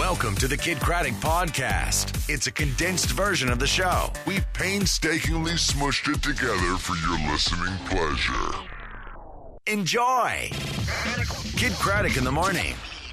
Welcome to the Kid Craddock Podcast. It's a condensed version of the show. We painstakingly smushed it together for your listening pleasure. Enjoy. Kid Craddock in the morning.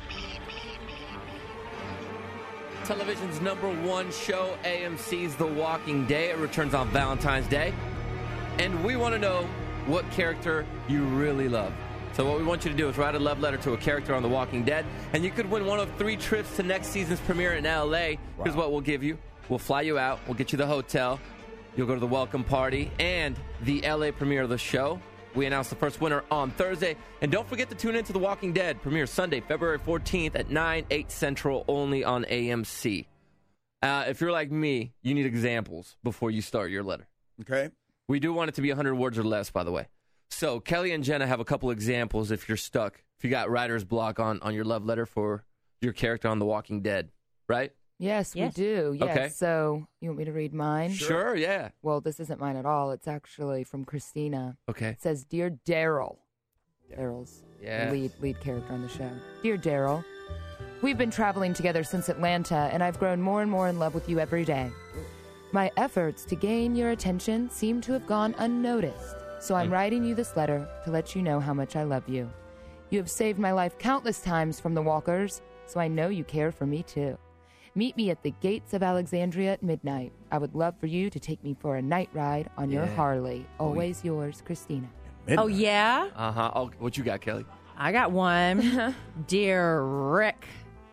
Television's #1 show, AMC's The Walking Dead. It returns on Valentine's Day. And we want to know what character you really love. So what we want you to do is write a love letter to a character on The Walking Dead, and you could win one of 3 trips to next season's premiere in L.A. Wow. Here's what we'll give you. We'll fly you out. We'll get you the hotel. You'll go to the welcome party and the L.A. premiere of the show. We announce the first winner on Thursday. And don't forget to tune in to The Walking Dead premiere Sunday, February 14th at 9, 8 Central, only on AMC. If you're like me, you need examples before you start your letter. Okay. We do want it to be 100 words or less, by the way. So Kelly and Jenna have a couple examples if you're stuck. If you got writer's block on your love letter for your character on The Walking Dead, right? Yes, we do. Yes. Okay. So you want me to read mine? Sure, yeah. Well, this isn't mine at all. It's actually from Christina. Okay. It says, Dear Daryl. Daryl's the lead character on the show. Dear Daryl, we've been traveling together since Atlanta, and I've grown more and more in love with you every day. My efforts to gain your attention seem to have gone unnoticed, so I'm writing you this letter to let you know how much I love you. You have saved my life countless times from the walkers, so I know you care for me too. Meet me at the gates of Alexandria at midnight. I would love for you to take me for a night ride on your Harley. Always yours, Christina. Midnight. Oh, yeah? Uh-huh. Oh, what you got, Kelly? I got one. Dear Rick.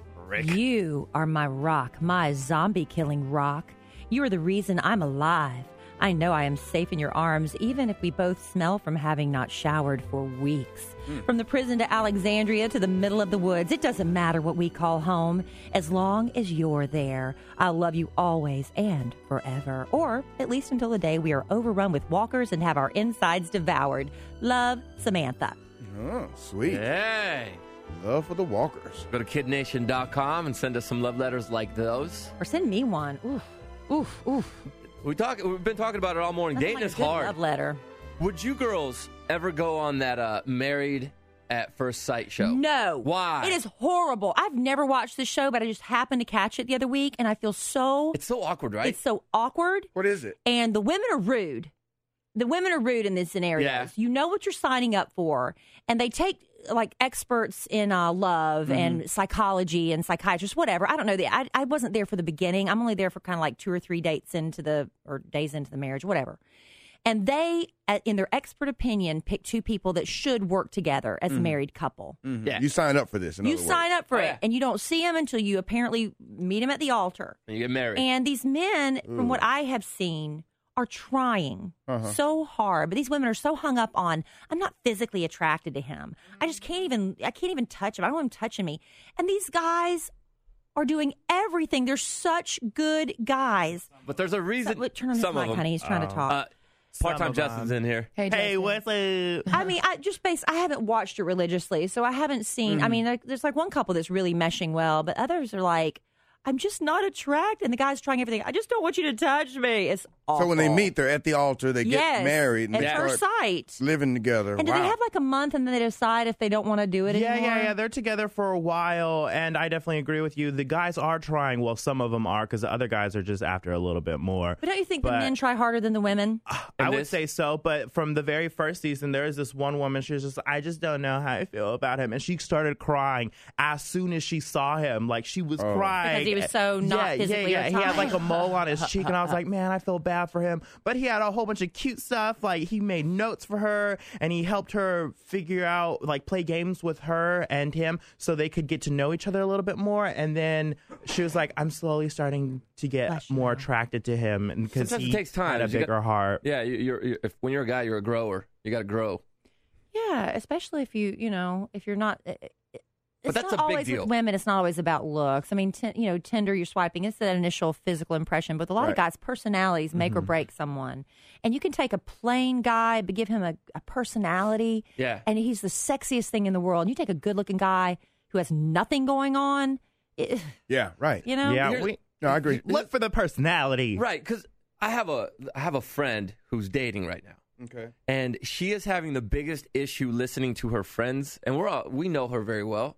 You are my rock, my zombie-killing rock. You are the reason I'm alive. I know I am safe in your arms, even if we both smell from having not showered for weeks. From the prison to Alexandria to the middle of the woods, it doesn't matter what we call home, as long as you're there. I'll love you always and forever, or at least until the day we are overrun with walkers and have our insides devoured. Love, Samantha. Oh, sweet. Hey. Love for the walkers. Go to kidnation.com and send us some love letters like those. Or send me one. Oof, oof, oof. We've been talking about it all morning. That's Dating like is a good hard. love letter. Would you girls ever go on that Married at First Sight show? No. Why? It is horrible. I've never watched the show, but I just happened to catch it the other week, and I feel so... It's so awkward, right? It's so awkward. What is it? And the women are rude. The women are rude in these scenarios. Yeah. You know what you're signing up for, and they take like experts in love and psychology and psychiatrists, whatever. I don't know. I wasn't there for the beginning. I'm only there for kind of like 2 or 3 days into the marriage, whatever. And they, in their expert opinion, pick 2 people that should work together as a married couple. Mm-hmm. Yeah. You sign up for this. You sign up for it, and you don't see them until you apparently meet them at the altar. And you get married. And these men, from what I have seen, are trying so hard, but these women are so hung up on, I'm not physically attracted to him. I can't even touch him. I don't want him touching me. And these guys are doing everything. They're such good guys. But there's a reason. Turn on this some mic, of them. honey. He's trying to talk. Part-time Justin's in here. Hey, what's up? I mean, I haven't watched it religiously, so I haven't seen. I mean, there's like one couple that's really meshing well, but others are like, I'm just not attracted. And the guy's trying everything. I just don't want you to touch me. It's awful. So when they meet, they're at the altar, they get married, and they at first start sight. living together. And do they have like a month and then they decide if they don't want to do it anymore? Yeah. They're together for a while, and I definitely agree with you. The guys are trying. Well, some of them are, because the other guys are just after a little bit more. But don't you think the men try harder than the women? I would say so, but from the very first season, there is this one woman, she was just, I just don't know how I feel about him. And she started crying as soon as she saw him. Like, she was crying. Because he was so not physically He had like a mole on his cheek, and I was like, man, I feel bad for him. But he had a whole bunch of cute stuff. Like, he made notes for her, and he helped her figure out, like, play games with her and him so they could get to know each other a little bit more. And then she was like, I'm slowly starting to get more attracted to him, because Sometimes he it takes time. had a bigger heart. Yeah, when you're a guy, you're a grower. You got to grow. Yeah, especially if if you're not. It's that's not a big always deal. with women. It's not always about looks. I mean, Tinder, you're swiping. It's that initial physical impression. But with a lot of guys, personalities make or break someone. And you can take a plain guy, but give him a personality. Yeah. And he's the sexiest thing in the world. And you take a good-looking guy who has nothing going on. Yeah, right. You know? Yeah, No, I agree. look for the personality. Right, because I have a friend who's dating right now. Okay. And she is having the biggest issue listening to her friends, and we know her very well.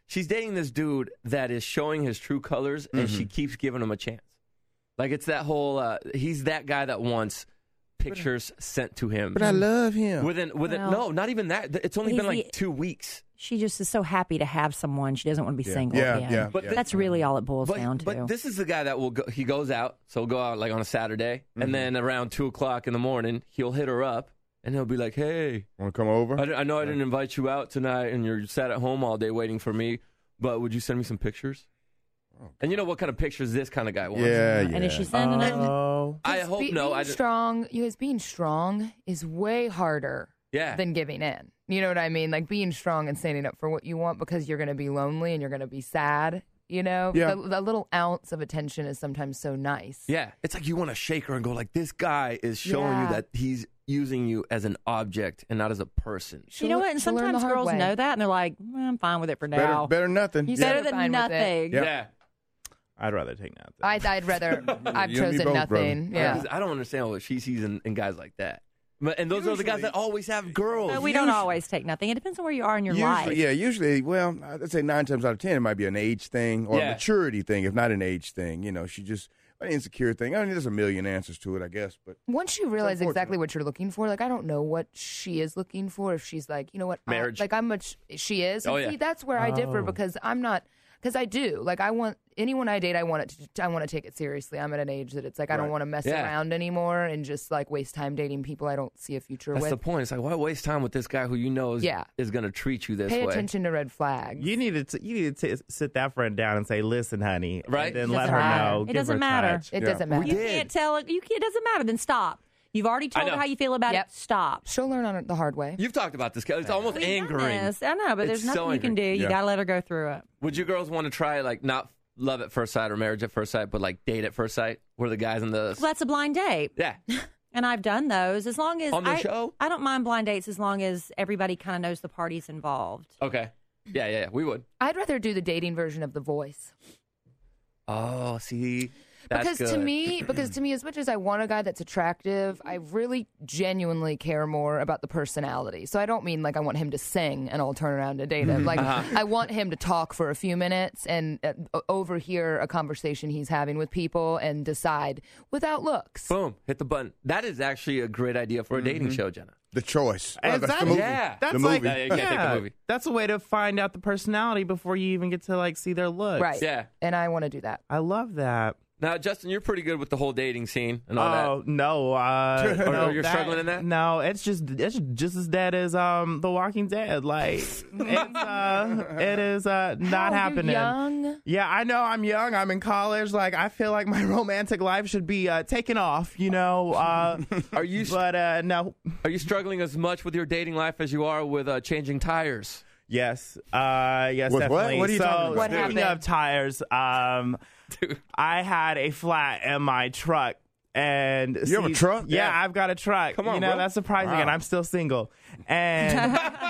she's dating this dude that is showing his true colors, and she keeps giving him a chance. Like, it's that whole, he's that guy that wants pictures sent to him. But I love him. No, not even that. It's only been like 2 weeks. She just is so happy to have someone. She doesn't want to be single again. Yeah. But that's really all it boils down to. But this is the guy that will go, he goes out, so he'll go out like on a Saturday, and then around 2 o'clock in the morning, he'll hit her up, and he'll be like, hey. Want to come over? I know I didn't invite you out tonight, and you're sat at home all day waiting for me, but would you send me some pictures? And you know what kind of pictures this kind of guy wants. Yeah. And is she sending it? I hope no. Being strong is way harder than giving in. You know what I mean? Like being strong and standing up for what you want because you're going to be lonely and you're going to be sad. You know, the little ounce of attention is sometimes so nice. Yeah, it's like you want to shake her and go like, this guy is showing you that he's using you as an object and not as a person. You know what? And sometimes girls know that and they're like, I'm fine with it for now. Better than nothing. Better than nothing. Yeah. I'd rather take nothing. I've chosen nothing. Brother. Yeah. I don't understand what she sees in guys like that. And those are the guys that always have girls. No, we don't always take nothing. It depends on where you are in your life. Yeah, usually, well, I'd say 9 times out of 10, it might be an age thing or a maturity thing, if not an age thing. You know, she just, an insecure thing. I mean, there's a million answers to it, I guess. But once you realize exactly what you're looking for, like, I don't know what she is looking for. If she's like, you know what? Marriage. She is. Oh, see, that's where I differ because I'm not. Because I do. Like, I want anyone I date, I want to take it seriously. I'm at an age that it's like I don't want to mess around anymore and just like waste time dating people I don't see a future with. That's the point. It's like, why waste time with this guy who you know is going to treat you this way? Pay attention to red flags. You need to sit that friend down and say, listen, honey. Right? And then let her know. It doesn't matter. It doesn't matter. You can't tell it. It doesn't matter. Then stop. You've already told her how you feel about it. Stop. She'll learn on it the hard way. You've talked about this. It's almost angering. I know, but there's nothing you can do. You got to let her go through it. Would you girls want to try, like, not love at first sight or marriage at first sight, but, like, date at first sight? Where the guys in the... Well, that's a blind date. Yeah. And I've done those. As long as... On the show? I don't mind blind dates as long as everybody kind of knows the parties involved. Okay. Yeah. We would. I'd rather do the dating version of The Voice. Oh, see... That's because to me, as much as I want a guy that's attractive, I really genuinely care more about the personality. So I don't mean like I want him to sing and I'll turn around and date him. Like I want him to talk for a few minutes and overhear a conversation he's having with people and decide without looks. Boom, hit the button. That is actually a great idea for a dating show, Jenna. The Choice. That's the movie. Yeah. That's the like, movie. You can't take the movie. That's a way to find out the personality before you even get to like see their looks. Right. Yeah. And I want to do that. I love that. Now, Justin, you're pretty good with the whole dating scene and all that. Oh no! No, you're struggling in that? No, it's just as dead as The Walking Dead. Like it is not happening. Young? Yeah, I know. I'm young. I'm in college. Like I feel like my romantic life should be taken off. You know. Are you? But no. Are you struggling as much with your dating life as you are with changing tires? Yes. Yes. With definitely. what are you talking about? What Speaking happened? of tires, Dude. I had a flat in my truck. And you have a truck? Yeah, I've got a truck. Come on, you know, bro. that's surprising, Wow. and I'm still single. And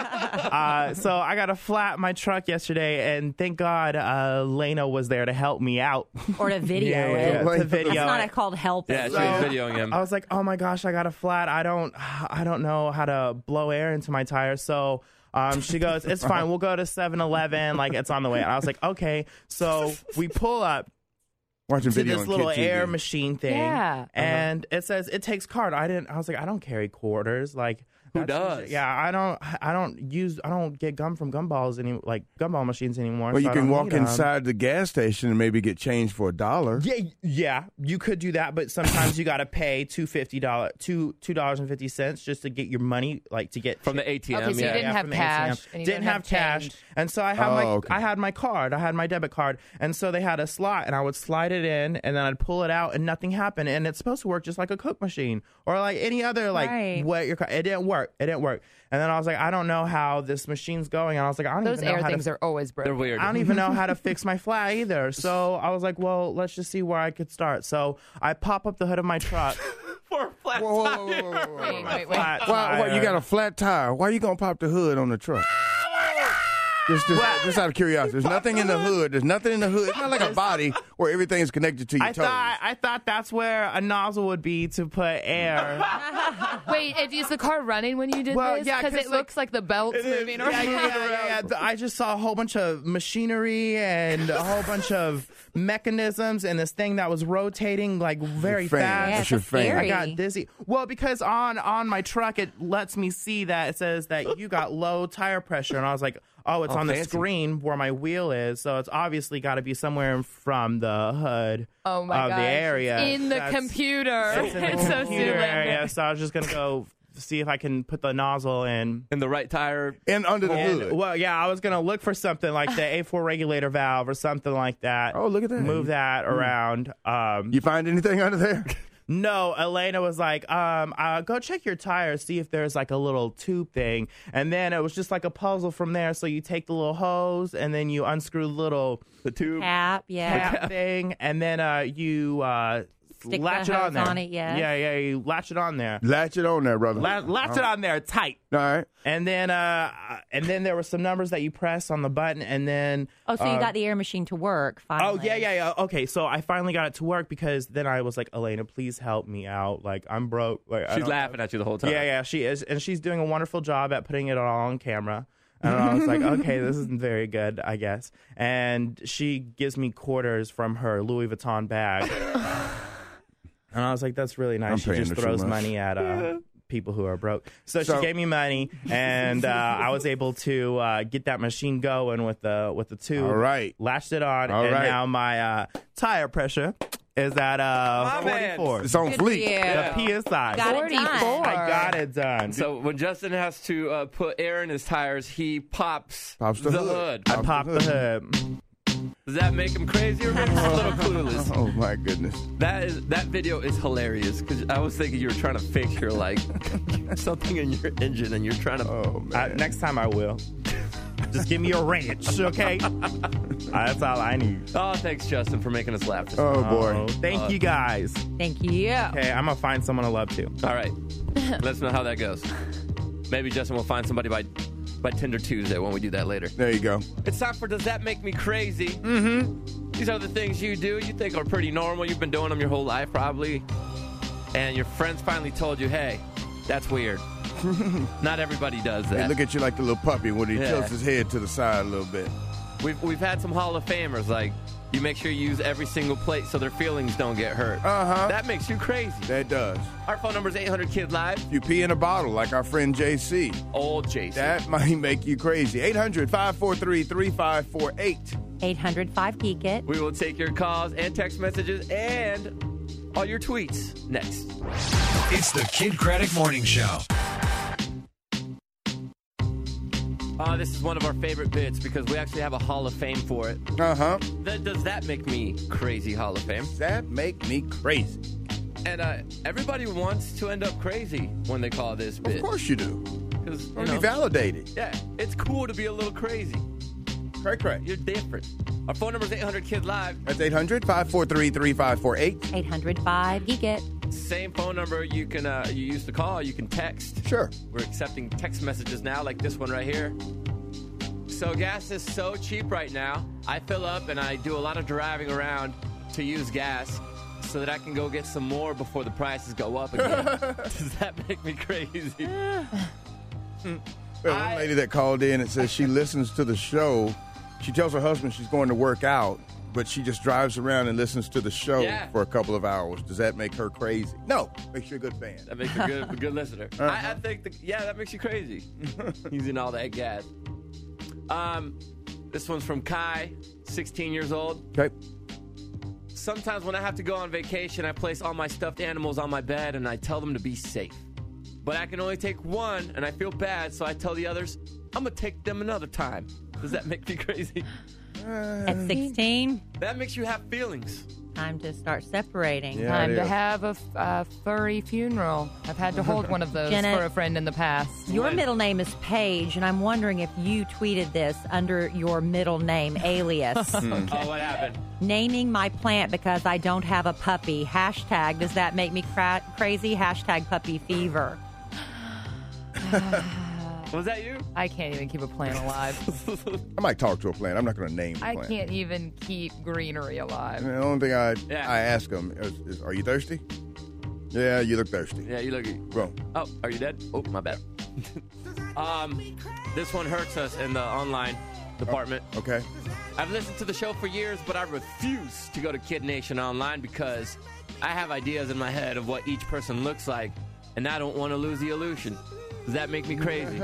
so I got a flat in my truck yesterday, and thank God Lena was there to help me out. Or to video Yeah, it. to video That's it. not called helping. Yeah, she was videoing him. I was like, oh my gosh, I got a flat. I don't know how to blow air into my tires. So she goes, it's fine. We'll go to 7-Eleven. Like, it's on the way. And I was like, okay. So we pull up Watching to video this on little Kid TV. air machine thing. Yeah. And it says it takes card. I was like, I don't carry quarters. Like, Who that's- does? Yeah, I don't get gum from gumballs like gumball machines anymore. Well, so you I can don't walk need 'em. inside the gas station and maybe get change for $1. Yeah, you could do that, but sometimes you got to pay $2.50 just to get your money, like to get From the ATM, Okay, so you yeah. didn't have from the cash, ATM. and you Didn't don't have have cash, change. and so I had I had my card, I had my debit card, and so they had a slot, and I would slide it in, and then I'd pull it out, and nothing happened, and it's supposed to work just like a Coke machine or like any other like Right. what your it didn't work, and then I was like, I don't know how this machine's going, and I was like, I don't Those even know air how things to. are always broken. They're weird. I don't even know how to fix my flat either. So I was like, well, let's just see where I could start. So I pop up the hood of my truck. For a flat Whoa, tire. whoa, whoa, whoa, whoa, whoa. Wait. Flat Why, you tire. got a flat tire. Why you going to pop the hood on the truck? Just out of curiosity, there's nothing in the hood. There's nothing in the hood. It's not like a body where everything is connected to your toes. I thought that's where a nozzle would be to put air. Wait, is the car running when you did this? Yeah, because it looks like the belt's moving around. Yeah. I just saw a whole bunch of machinery and a whole bunch of mechanisms and this thing that was rotating like very fast. That's your fan. I got dizzy. Well, because on my truck it lets me see that it says that you got low tire pressure, and I was like, oh, it's on the screen where my wheel is, so it's obviously got to be somewhere from the hood of the area. In the computer. It's so computer area. So I was just gonna go see if I can put the nozzle in the right tire and under the hood. Well, yeah, I was gonna look for something like the A4 regulator valve or something like that. Oh, look at that! Move that around. You find anything under there? No, Elena was like, go check your tires, see if there's like a little tube thing. And then it was just like a puzzle from there. So you take the little hose and then you unscrew the tube cap thing, and then you stick latch the it on hose there. on it, yes. Yeah, you latch it on there. Latch it on there, brother. Latch it on there tight. All right. And then there were some numbers that you press on the button, and then so you got the air machine to work finally. Oh yeah. Okay, so I finally got it to work because then I was like, Elena, please help me out. Like, I'm broke. Like, she's laughing at you the whole time. Yeah, she is, and she's doing a wonderful job at putting it all on camera. And I was like, okay, this isn't very good, I guess. And she gives me quarters from her Louis Vuitton bag. And I was like, that's really nice. She just throws money at people who are broke. So she gave me money, and I was able to get that machine going with the tube. All right. Latched it on, now my tire pressure is at 44. It's on fleek. The PSI. Got it done. I got it done. So when Justin has to put air in his tires, he pops the hood. I popped the hood. Does that make him crazy or make him a little clueless? Oh my goodness! That video is hilarious because I was thinking you were trying to fix your something in your engine and you're trying to. Oh man! Next time I will. Just give me a wrench, okay? That's all I need. Oh, thanks, Justin, for making us laugh. Oh boy! Thank you guys. Thank you. Okay, I'm gonna find someone to love too. All right, let us know how that goes. Maybe Justin will find somebody by Tinder Tuesday when we do that later. There you go. It's time for Does That Make Me Crazy? Mm-hmm. These are the things you do you think are pretty normal. You've been doing them your whole life probably. And your friends finally told you, hey, that's weird. Not everybody does that. They look at you like the little puppy when he tilts his head to the side a little bit. We've had some Hall of Famers, like, you make sure you use every single plate so their feelings don't get hurt. Uh-huh. That makes you crazy. That does. Our phone number is 800-KID-LIVE. If you pee in a bottle like our friend JC. Old JC. That might make you crazy. 800-543-3548. 800-5-GEEK-IT. We will take your calls and text messages and all your tweets next. It's the Kid Craddock Morning Show. This is one of our favorite bits because we actually have a Hall of Fame for it. Uh-huh. Does that make me crazy Hall of Fame? That make me crazy. And everybody wants to end up crazy when they call this bit. Of course you do. Because be validated. Yeah, it's cool to be a little crazy. Cray. You're different. Our phone number is 800-KID-LIVE. That's 800-543-3548. 800-5-GEEK-IT. Same phone number you can you used to call. You can text. Sure. We're accepting text messages now, like this one right here. So gas is so cheap right now. I fill up and I do a lot of driving around to use gas so that I can go get some more before the prices go up again. Does that make me crazy? One lady that called in and says she listens to the show. She tells her husband she's going to work out, but she just drives around and listens to the show for a couple of hours. Does that make her crazy? No. Makes you a good fan. That makes you a good listener. I think, that makes you crazy. Using all that gas. This one's from Kai, 16 years old. Okay. Sometimes when I have to go on vacation, I place all my stuffed animals on my bed and I tell them to be safe. But I can only take one and I feel bad, so I tell the others, I'm going to take them another time. Does that make me crazy? At 16? That makes you have feelings. Time to start separating. Yeah, Time to have a furry funeral. I've had to hold one of those Jenna, for a friend in the past. Your middle name is Paige, and I'm wondering if you tweeted this under your middle name alias. Oh, what happened? Naming my plant because I don't have a puppy. Hashtag, does that make me crazy? Hashtag puppy fever. Was that you? I can't even keep a plant alive. I might talk to a plant. I'm not going to name the I plant. can't even keep greenery alive. The only thing I ask them is, are you thirsty? Yeah, you look thirsty. Yeah, you look. Bro. Oh, are you dead? Oh, my bad. This one hurts us in the online department. Okay. I've listened to the show for years, but I refuse to go to Kid Nation Online because I have ideas in my head of what each person looks like, and I don't want to lose the illusion. Does that make me crazy?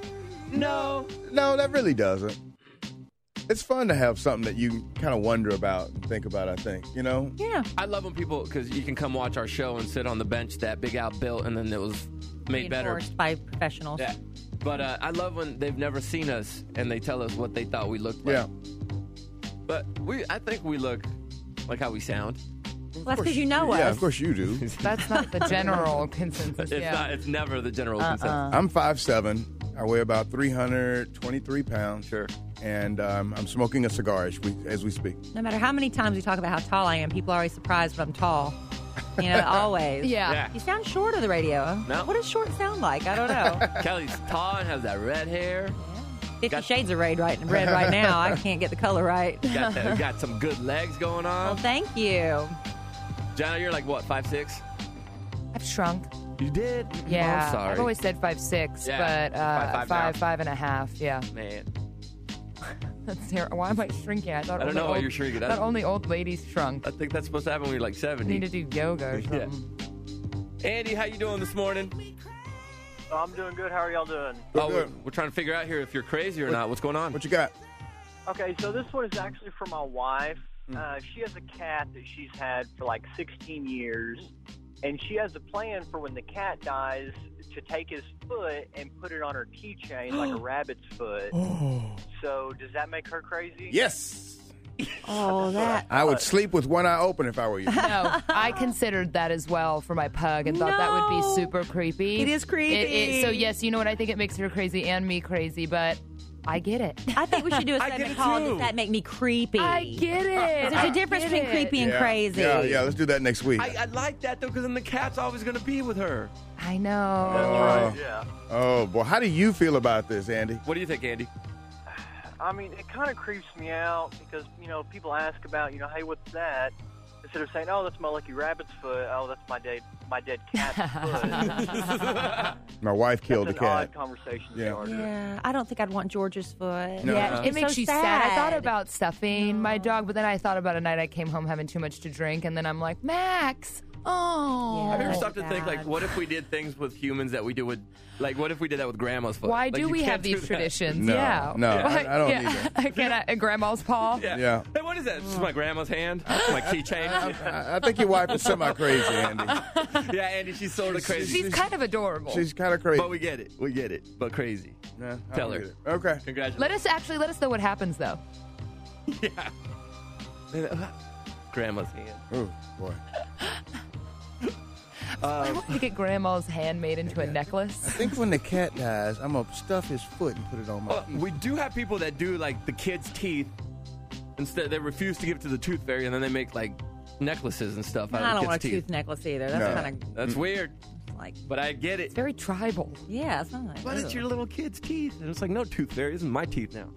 No, that really doesn't. It's fun to have something that you kind of wonder about and think about, I think, you know? Yeah. I love when people, because you can come watch our show and sit on the bench that Big Al built, and then it was made better. Reinforced by professionals. Yeah. But I love when they've never seen us and they tell us what they thought we looked like. Yeah. But I think we look like how we sound. Well, that's because you know us. Yeah, of course you do. That's not the general consensus. It's not. It's never the general consensus. I'm 5'7". I weigh about 323 pounds. Sure. And I'm smoking a cigar as we speak. No matter how many times we talk about how tall I am, people are always surprised when I'm tall. You know, always. Yeah. You sound short on the radio. No. What does short sound like? I don't know. Kelly's tall and has that red hair. 50 Shades of red right now. I can't get the color right. Got some good legs going on. Well, thank you. Jana, you're like what, 5'6"? I've shrunk. You did? Yeah. Oh, I'm sorry. I've always said 5'6", Yeah. but 5'5.5". Yeah. Man. That's terrible. Why am I shrinking? I don't know why you're shrinking. I thought only old ladies shrunk. I think that's supposed to happen when you're like 70. Need to do yoga or something. Andy, how you doing this morning? I'm doing good. How are y'all doing? We're trying to figure out here if you're crazy or not. What's going on? What you got? Okay, so this one is actually for my wife. She has a cat that she's had for like 16 years, and she has a plan for when the cat dies to take his foot and put it on her keychain like a rabbit's foot. So does that make her crazy? Yes. Oh, that. I would sleep with one eye open if I were you. No, I considered that as well for my pug and thought that would be super creepy. It is creepy. So, yes, you know what? I think it makes her crazy and me crazy, but I get it. I think we should do a segment called Does That Make Me Creepy? I get it. There's a difference between creepy and crazy. Yeah, let's do that next week. I like that, though, because then the cat's always going to be with her. I know. That's right, yeah. Oh, boy. How do you feel about this, Andy? What do you think, Andy? I mean, it kind of creeps me out because, you know, people ask about, you know, hey, what's that? Instead of saying, oh, that's my lucky rabbit's foot. Oh, that's my dead cat's foot. My wife killed the That's an cat. odd conversation Yeah. starter. Yeah, I don't think I'd want George's foot. No. Yeah, It makes so you sad. I thought about stuffing my dog, but then I thought about a night I came home having too much to drink, and then I'm like, Max, oh. Have you ever Yeah. stopped to think, like, what if we did things with humans that we do with, like, what if we did that with grandma's foot? Why Like, do you we can't have do these that. traditions? No, yeah. no, Why- I don't yeah. need that. Can grandma's paw? Yeah. Hey, what is that? This is my grandma's hand? My keychain? I think your wife is semi-crazy, Andy. Yeah, Andy, she's sort of crazy. She's kind of adorable. She's kind of crazy. But we get it. We get it. But crazy. Nah, I Tell don't her. get it. Okay. Congratulations. Let us know what happens though. Yeah. Grandma's hand. Oh, boy. I want to get grandma's hand made into a necklace. I think when the cat dies, I'm going to stuff his foot and put it on my teeth. We do have people that do, like, the kids' teeth. Instead, they refuse to give it to the tooth fairy, and then they make, like, necklaces and stuff out I of don't the want kids' a teeth. tooth necklace either. That's No. kind of That's weird. like, But I get it. It's very tribal. yeah, it's not like. But it's your little kid's teeth. And it's like, no, tooth fairy, this is my teeth now.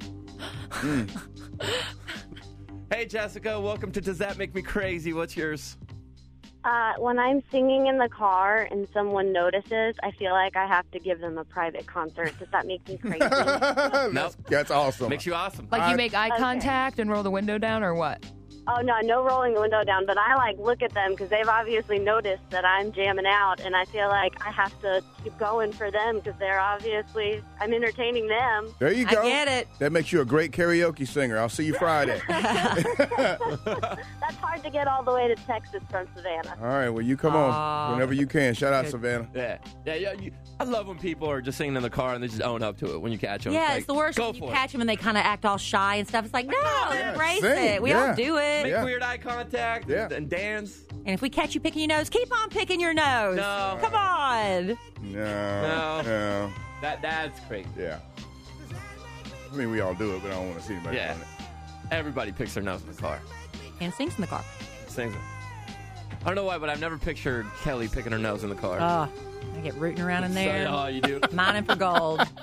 Hey, Jessica, welcome to Does That Make Me Crazy? What's yours? When I'm singing in the car and someone notices, I feel like I have to give them a private concert. Does that make me crazy? Nope. That's awesome. Makes you awesome. Like you make eye Okay. contact and roll the window down, or what? Oh, no rolling the window down, but I, like, look at them because they've obviously noticed that I'm jamming out, and I feel like I have to keep going for them because I'm entertaining them. There you go. I get it. That makes you a great karaoke singer. I'll see you Friday. That's hard to get all the way to Texas from Savannah. All right, well, you come on whenever you can. Shout out, Savannah. Yeah. I love when people are just singing in the car and they just own up to it when you catch them. Yeah, it's the worst Go when you for catch them and they kind of act all shy and stuff. It's like, no, embrace sing, it. We yeah. all do it. Make weird eye contact and dance. And if we catch you picking your nose, keep on picking your nose. No. Come on. No. That's crazy. Yeah. I mean, we all do it, but I don't want to see anybody doing it. Everybody picks their nose in the car. And sings in the car. Sings it. I don't know why, but I've never pictured Kelly picking her nose in the car. Oh, I get rooting around in there. Oh, you do? Mining for gold.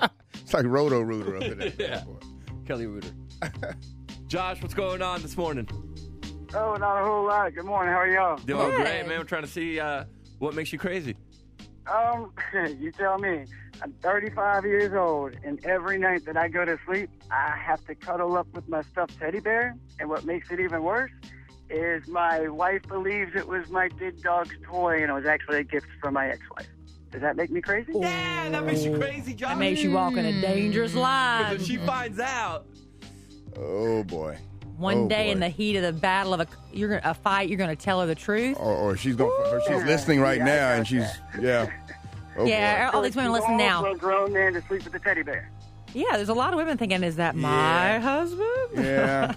It's like Roto-Rooter up in there. Yeah. Kelly Rooter. Josh, what's going on this morning? Oh, not a whole lot. Good morning. How are y'all? Doing great, man. We're trying to see what makes you crazy. You tell me. I'm 35 years old, and every night that I go to sleep, I have to cuddle up with my stuffed teddy bear. And what makes it even worse is my wife believes it was my big dog's toy, and it was actually a gift from my ex-wife. Does that make me crazy? Yeah, that makes you crazy, Josh. That makes you walk in a dangerous line. If she finds out. Oh, boy. One day in the heat of the battle of a fight, you're going to tell her the truth. Or she's she's listening right now, and she's, Oh, yeah, all these women listen now. A grown man to sleep with a teddy bear. Yeah, there's a lot of women thinking, is that my husband? Yeah.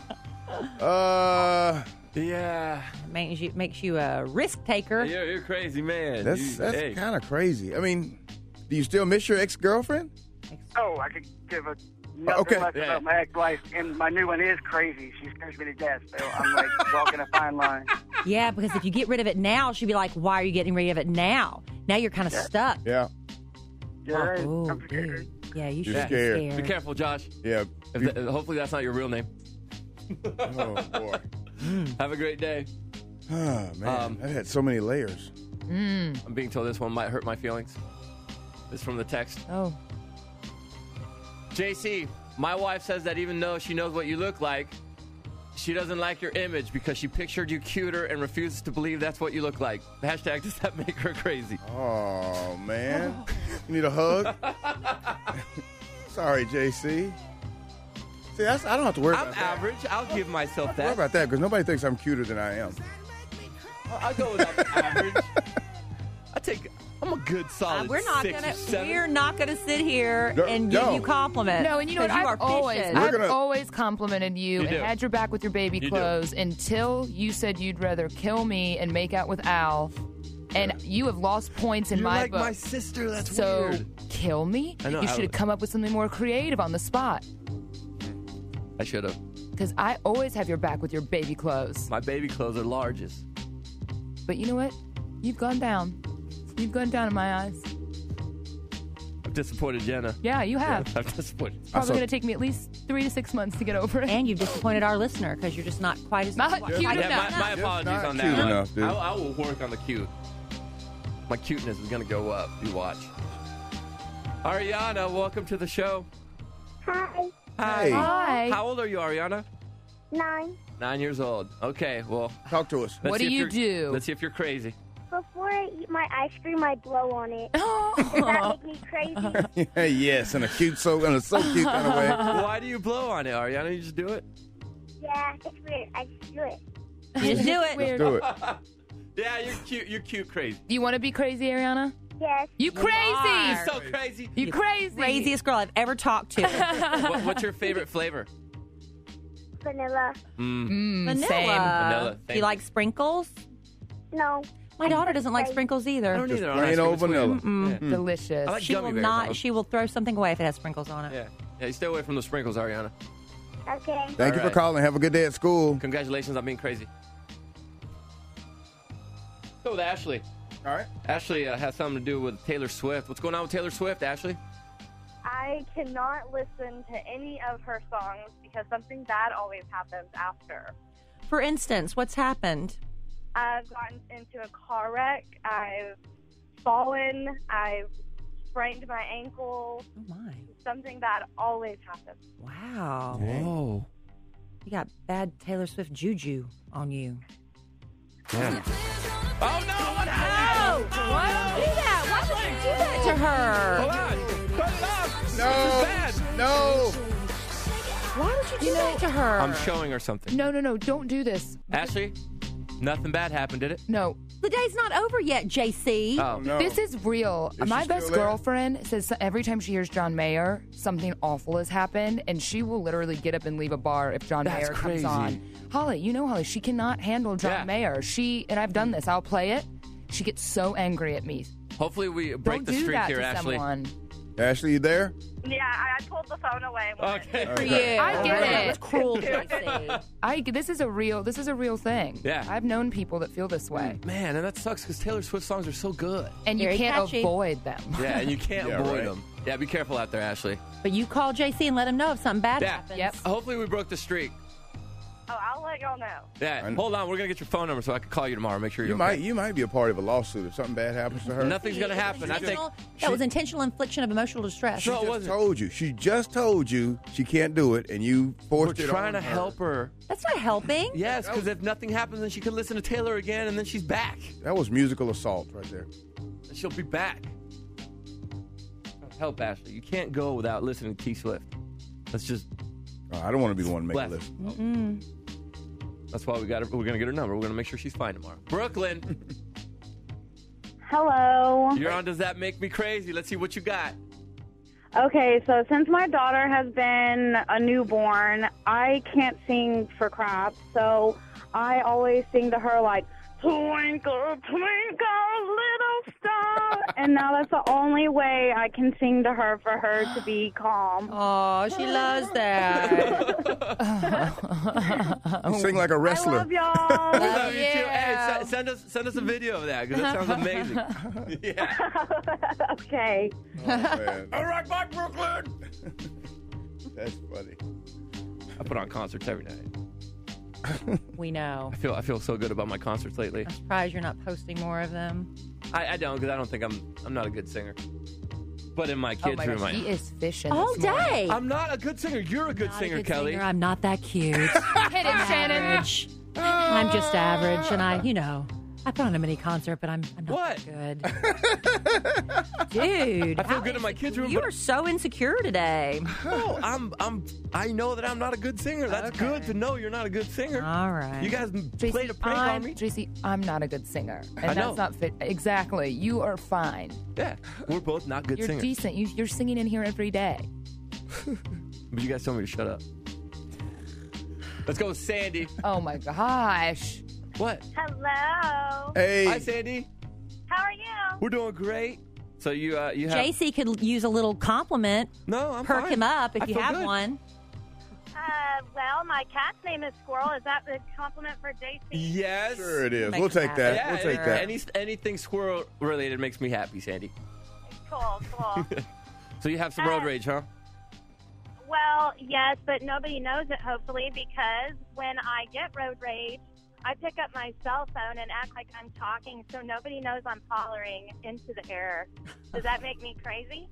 Yeah. Makes you a risk taker. Yeah, you're crazy, man. That's kind of crazy. I mean, do you still miss your ex-girlfriend? Oh, I could give a nothing less about my ex-wife, and my new one is crazy. She scares me to death, so I'm like walking a fine line. Yeah, because if you get rid of it now, she'd be like, why are you getting rid of it now? Now you're kind of stuck. Yeah. Oh, I'm scared. Yeah, you should You're be scared. Be careful, Josh. Yeah. Hopefully that's not your real name. Oh, boy. Have a great day. Oh, man. That had so many layers. I'm being told this one might hurt my feelings. This is from the text. Oh. JC, my wife says that even though she knows what you look like, she doesn't like your image because she pictured you cuter and refuses to believe that's what you look like. Hashtag, does that make her crazy? Oh, man. You need a hug? Sorry, JC. See, I don't have to worry about that. I'm average. I'll give myself Don't that. worry about that because nobody thinks I'm cuter than I am. I'll go with average. I'm a good solid We're not 6 or 7. gonna sit here and give you compliments. No, and you know what? I've always complimented you and had your back with your baby clothes until you said you'd rather kill me and make out with Al. And you have lost points in my book. You're like my sister. That's so weird. Kill me? I know, you should have come up with something more creative on the spot. I should have. Because I always have your back with your baby clothes. My baby clothes are largest. But you know what? You've gone down. You've gone down in my eyes. I've disappointed Jenna. Yeah, you have. Yeah, I've disappointed. It's probably going to take me at least 3 to 6 months to get over it. And you've disappointed our listener because you're just not quite as cute enough. My apologies on that. Cute enough, dude. I will work on the cute. My cuteness is going to go up. You watch. Ariana, welcome to the show. Hi. Hi. Hi. How old are you, Ariana? 9. 9 years old. Okay, well. Talk to us. What do you do? Let's see if you're crazy. Before I eat my ice cream, I blow on it. Does that make me crazy? Yes, in a so cute kind of way. Why do you blow on it, Ariana? You just do it? Yeah, it's weird. I just do it. You just do it. Let's do it. Yeah, you're cute. You're cute crazy. Do you want to be crazy, Ariana? Yes. You crazy! You're so crazy. You crazy! Craziest girl I've ever talked to. What's your favorite flavor? Vanilla. Vanilla. Same. Vanilla. Do you like sprinkles? No. My daughter doesn't like sprinkles either. I don't either. Plain old vanilla. Delicious. I like She gummy will bears. not. She will throw something away if it has sprinkles on it. Yeah, you stay away from the sprinkles, Ariana. Okay. Thank you for calling. Have a good day at school. Congratulations on being crazy. So with Ashley. All right. Ashley has something to do with Taylor Swift. What's going on with Taylor Swift, Ashley? I cannot listen to any of her songs because something bad always happens after. For instance, what's happened? I've gotten into a car wreck. I've fallen. I've sprained my ankle. Oh, my. Something bad always happens. Wow. Whoa. You got bad Taylor Swift juju on you. Yeah. Oh, no. What happened? Why would you do that? Why would you do that to her? Hold on. Cut it off. No. This is bad. No. Why would you do that to her? I'm showing her something. No, don't do this. Ashley, nothing bad happened, did it? No. The day's not over yet, JC. Oh, No. This is real. Is My she still best there? girlfriend says every time she hears John Mayer, something awful has happened, and she will literally get up and leave a bar if John That's Mayer crazy. comes on. Holly, you know Holly, she cannot handle John Yeah. Mayer. And I've done this. I'll play it. She gets so angry at me. Hopefully we break Don't the do streak that here, to Ashley. someone. Ashley, you there? Yeah, I pulled the phone away. Okay. For you. I get it. It's cruel, JC. This is a real thing. Yeah. I've known people that feel this way. Man, and that sucks because Taylor Swift songs are so good. And you Very can't catchy. avoid them. Yeah, and you can't Yeah, avoid right. them. Yeah, be careful out there, Ashley. But you call JC and let him know if something bad Yeah. happens. Yep. Hopefully we broke the streak. Oh, I'll let y'all know. Yeah, hold on. We're going to get your phone number so I can call you tomorrow. Make sure you're okay. You might be a part of a lawsuit if something bad happens to her. Nothing's going to happen. I think That was intentional infliction of emotional distress. No, it She wasn't. told you. She just told you she can't do it, and you forced We're it trying on to her. help her. That's not helping. Yes, because if nothing happens, then she can listen to Taylor again, and then she's back. That was musical assault right there. And she'll be back. Help, Ashley. You can't go without listening to T Swift. That's just. I don't want to be the one to make Left. a list. Mm-mm. That's why we're going to get her number. We're going to make sure she's fine tomorrow. Brooklyn, Hello. you're on Does That Make Me Crazy? Let's see what you got. Okay, so since my daughter has been a newborn, I can't sing for crap. So I always sing to her like, "Twinkle, twinkle, little star." And now that's the only way I can sing to her for her to be calm. Oh, she loves that. You sing like a wrestler. I love y'all. Love you too. Hey, send us a video of that because that sounds amazing. Yeah. Okay. Oh, man. All right, bye, Brooklyn. That's funny. I put on concerts every night. We know. I feel so good about my concerts lately. I'm surprised you're not posting more of them. I don't because I don't think I'm not a good singer. But in my Oh kids' my room, gosh, he is fishing All this morning. day. I'm not a good singer. You're a good Not singer, a good Kelly. singer. I'm not that cute. Hit it, Shannon. Average. I'm just average, and I put on a mini concert, but I'm not What? that good. Dude, I feel good in my kids' room. You but are so insecure today. no, I know that I'm not a good singer. That's Okay. good to know you're not a good singer. All right. You guys played a prank on me. JC, I'm not a good singer. And I know. that's not fit. Exactly. You are fine. Yeah, we're both not good You're singers. decent. You're singing in here every day. But you guys told me to shut up. Let's go with Sandy. Oh my gosh. What? Hello. Hey. Hi, Sandy. How are you? We're doing great. So you have JC could use a little compliment. No, I'm Perk fine. him up if I you feel have good. one. Well, my cat's name is Squirrel. Is that the compliment for JC? Yes. Sure it is. Make We'll it take happen. that. Yeah, We'll take that. anything squirrel related makes me happy, Sandy. Cool, cool. So you have some road rage, huh? Well, yes, but nobody knows it, hopefully, because when I get road rage, I pick up my cell phone and act like I'm talking so nobody knows I'm hollering into the air. Does that make me crazy?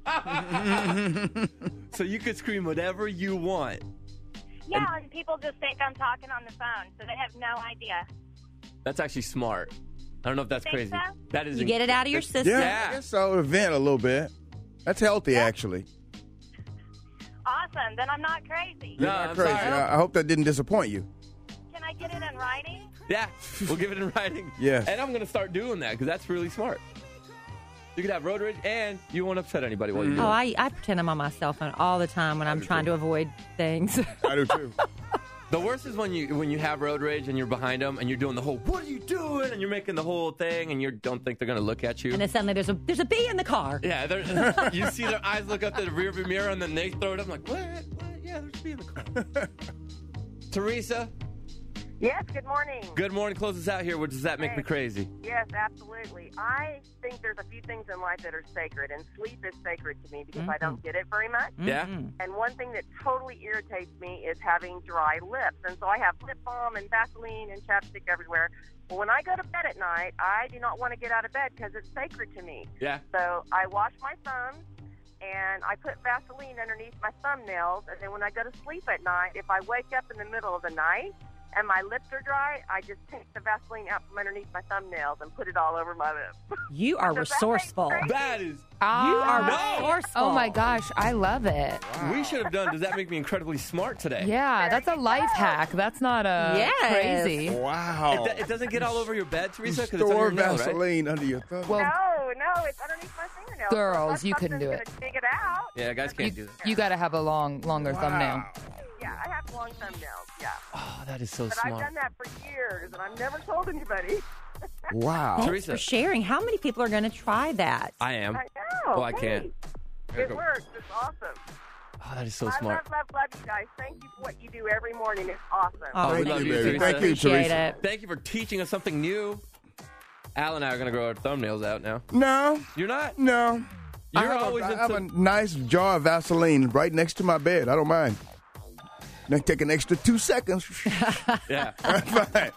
So you could scream whatever you want. Yeah, and people just think I'm talking on the phone, so they have no idea. That's actually smart. I don't know if that's Think crazy. so? That is You get it out of your that's- system. Yeah, I guess so. Vent a little bit. That's healthy, actually. Awesome, then I'm not crazy. No, You're not I'm crazy. sorry. I hope that didn't disappoint you. Can I get it in writing? Yeah, we'll give it in writing. Yes. And I'm going to start doing that because that's really smart. You could have road rage and you won't upset anybody while you do Oh, it. I pretend I'm on my cell phone all the time when I'm trying to avoid things. I do too. The worst is when you have road rage and you're behind them and you're doing the whole, what are you doing? And you're making the whole thing and you don't think they're going to look at you. And then suddenly there's a bee in the car. Yeah, you see their eyes look up to the rearview mirror and then they throw it up like, what? Yeah, there's a bee in the car. Teresa, Yes, good morning. good morning. Close us out here. What does that make me crazy? Yes, absolutely. I think there's a few things in life that are sacred, and sleep is sacred to me because I don't get it very much. Yeah? And one thing that totally irritates me is having dry lips. And so I have lip balm and Vaseline and chapstick everywhere. Well, when I go to bed at night, I do not want to get out of bed because it's sacred to me. Yeah. So I wash my thumbs, and I put Vaseline underneath my thumbnails. And then when I go to sleep at night, if I wake up in the middle of the night and my lips are dry, I just take the Vaseline out from underneath my thumbnails and put it all over my lips. You are Does that make resourceful. sense? That is. You are No. resourceful. Oh my gosh, I love it. We should have done. Does that make me incredibly smart today? Yeah, that's a life hack. That's not Yes. crazy. Wow. It doesn't get all over your bed, Teresa, because it's Store under your nail, right? Vaseline under your thumb. Well, No, it's underneath my fingernails. Girls, So you unless couldn't do something's it. gonna dig it out. Yeah, guys can't do that. you got to have a longer thumbnail. Yeah, I have long thumbnails, yeah. Oh, that is so But I've smart. done that for years, and I've never told anybody. Wow. Thanks Teresa. for sharing. How many people are going to try that? I am. I know. Well, I can't. great. It works. It's awesome. Oh, that is so smart. I love you guys. Thank you for what you do every morning. It's awesome. Oh, we love you, baby. Teresa. Thank you, Teresa. Thank you for teaching us something new. Al and I are going to grow our thumbnails out now. No. You're not? No. You're I always have a nice jar of Vaseline right next to my bed. I don't mind. Then take an extra 2 seconds. Yeah. Fine.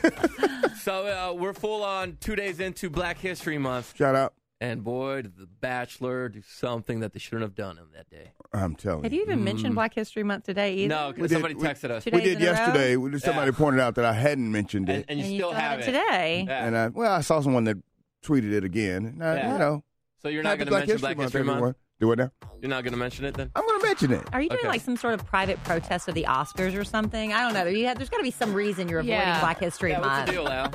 So we're full on 2 days into Black History Month. Shout out. And boy, did The Bachelor do something that they shouldn't have done on that day. I'm telling Have you even mentioned Black History Month today either? No, because somebody texted us. We did yesterday. Somebody pointed out that I hadn't mentioned it. And you still have it today. Yeah. And I saw someone that tweeted it again. And Yeah. you know. So you're not going to mention Black History Month? Everyone. Do it now. You're not going to mention it then? I'm going to mention it. Are you doing like some sort of private protest of the Oscars or something? I don't know. There's got to be some reason you're avoiding Black History Month. What's the deal, Al?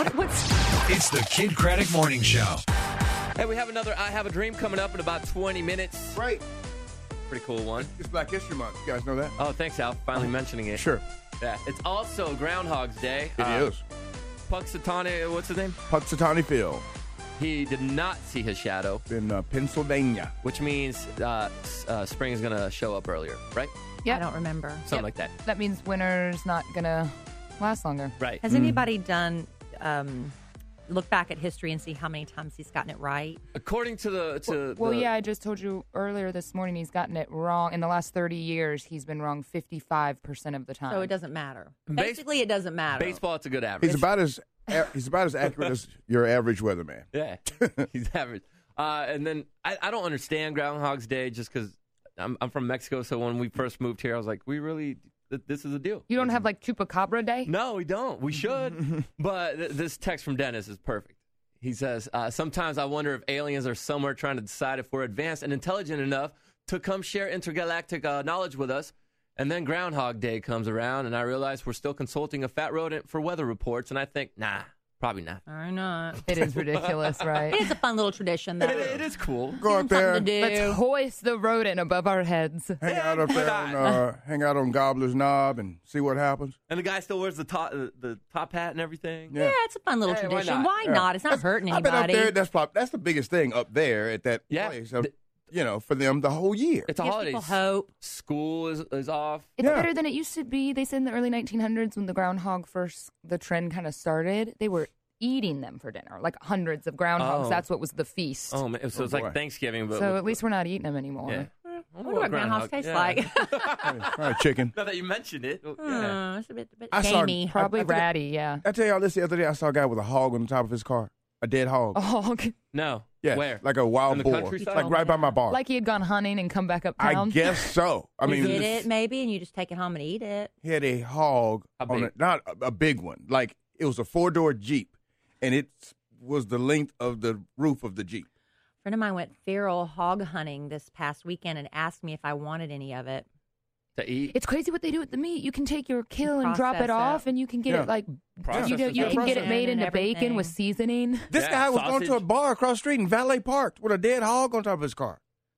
It's the Kid Craddock Morning Show. Hey, we have another I Have a Dream coming up in about 20 minutes. Right. Pretty cool one. It's Black History Month. You guys know that? Oh, thanks, Al, for finally mentioning it. Sure. Yeah. It's also Groundhog's Day. It is. Punxsutawney, what's his name? Punxsutawney Phil. He did not see his shadow. In Pennsylvania. Which means spring is going to show up earlier, right? Yeah. I don't remember. Something like that. That means winter's not going to last longer. Right. Has anybody done look back at history and see how many times he's gotten it right? According to the... Well, yeah, I just told you earlier this morning he's gotten it wrong. In the last 30 years, he's been wrong 55% of the time. So it doesn't matter. Basically, it doesn't matter. Baseball, it's a good average. He's about as accurate as your average weatherman. Yeah, he's average. And then I don't understand Groundhog's Day just because I'm from Mexico. So when we first moved here, I was like, this is a deal. You don't have like Chupacabra Day? No, we don't. We should. But this text from Dennis is perfect. He says, sometimes I wonder if aliens are somewhere trying to decide if we're advanced and intelligent enough to come share intergalactic knowledge with us. And then Groundhog Day comes around, and I realize we're still consulting a fat rodent for weather reports. And I think, nah, probably not. Why not? It is ridiculous, right? It is a fun little tradition, though. It is cool. Go up there. Let's hoist the rodent above our heads. Hang out up there and hang out on Gobbler's Knob and see what happens. And the guy still wears the top hat and everything. Yeah, it's a fun little tradition. Why not? It's not hurting anybody. I bet up there, that's the biggest thing up there at that place. For them the whole year. It's a holiday. Hope. School is off. It's better than it used to be. They said in the early 1900s when the groundhog the trend kind of started, they were eating them for dinner, like hundreds of groundhogs. That's what was the feast. Oh, man. So it's like Thanksgiving. But so at least we're not eating them anymore. Yeah. I wonder what groundhogs taste like. Chicken. Now that you mentioned it. It's a bit gamey. Probably ratty, yeah. I tell y'all this the other day. I saw a guy with a hog on the top of his car. A dead hog. A hog? No. Yeah. Where? Like a wild boar. Like right by my bar. Like he had gone hunting and come back uptown? I guess so. I mean, eat it maybe, and you just take it home and eat it. He had a hog on it, not a big one. Like it was a 4-door Jeep, and it was the length of the roof of the Jeep. A friend of mine went feral hog hunting this past weekend and asked me if I wanted any of it. To eat? It's crazy what they do with the meat. You can take your kill and drop it off, and you can get it like you can get it made into bacon with seasoning. This guy was going to a bar across the street and valet parked with a dead hog on top of his car.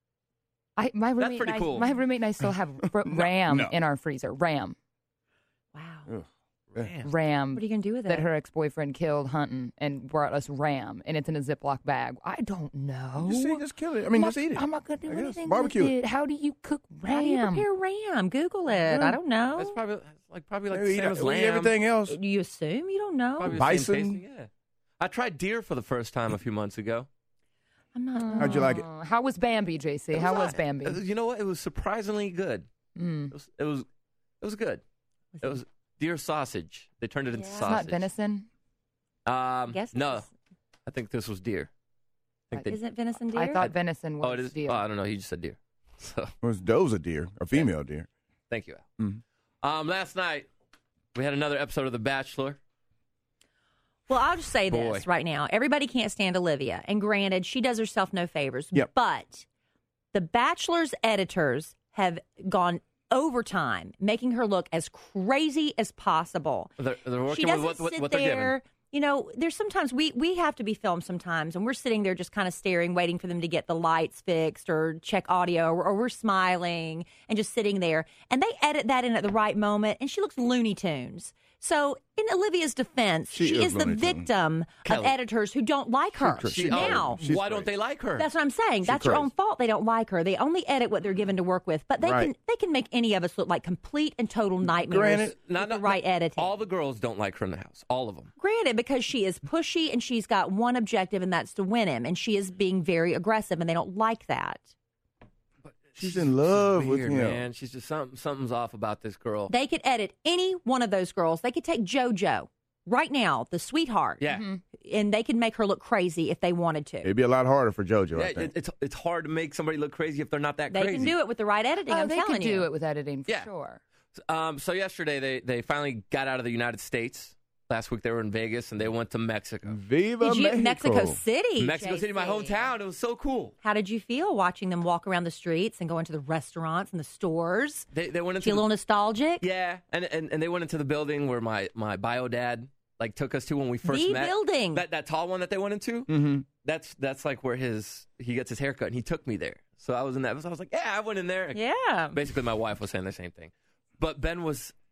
My roommate pretty cool. My roommate and I still have ram in our freezer. Ram. Wow. Ram. What are you going to do with it? That her ex-boyfriend killed hunting and brought us ram, and it's in a Ziploc bag. I don't know. Just kill it. I mean, just eat it. I'm not going to do anything Barbecue with it. How do you cook ram? How do you prepare ram? Google it. I don't know. That's probably like Maybe same as eat lamb. everything else. You assume? You don't know. Probably Bison. the same tasting, yeah. I tried deer for the first time a few months ago. I'm not. How'd you like it? How was Bambi, JC? How was Bambi? You know what? It was surprisingly good. It was good. It was deer sausage. They turned it into sausage. It's not venison? No. I think this was deer. Isn't venison deer? I thought venison was it is? deer. Oh, I don't know. He just said deer. So Those a deer, a female deer. thank you, Al. Last night, we had another episode of The Bachelor. Well, I'll just say this right now. Everybody can't stand Olivia. And granted, she does herself no favors. Yep. But The Bachelor's editors have gone overtime, making her look as crazy as possible. They're working she doesn't with what sit they're there. given. You know, there's sometimes we have to be filmed sometimes, and we're sitting there just kind of staring, waiting for them to get the lights fixed or check audio, or we're smiling and just sitting there. And they edit that in at the right moment, and she looks Looney Tunes. So, in Olivia's defense, she is the victim of editors who don't like her. Why don't they like her? That's what I'm saying. That's your own fault. They don't like her. They only edit what they're given to work with. But they can make any of us look like complete and total nightmares with the right editing. All the girls don't like her in the house. All of them. Granted, because she is pushy and she's got one objective, and that's to win him. And she is being very aggressive, and they don't like that. She's in love with him. Man. She's just something's off about this girl. They could edit any one of those girls. They could take JoJo right now, the sweetheart. Yeah. And they could make her look crazy if they wanted to. It'd be a lot harder for JoJo, I think. It's hard to make somebody look crazy if they're not that crazy. They can do it with the right editing, I'm telling you. They can do it with editing, for sure. So yesterday, they finally got out of the United States. Last week they were in Vegas, and they went to Mexico. Viva Mexico. Mexico City. Mexico City, my hometown. It was so cool. How did you feel watching them walk around the streets and go into the restaurants and the stores? They went into feel a little nostalgic? Yeah, and they went into the building where my bio dad took us to when we first met. The building. That tall one that they went into. Mm-hmm. That's like where he gets his haircut, and he took me there. So I was in that. So I was like, yeah, I went in there. Yeah. Basically, my wife was saying the same thing, but Ben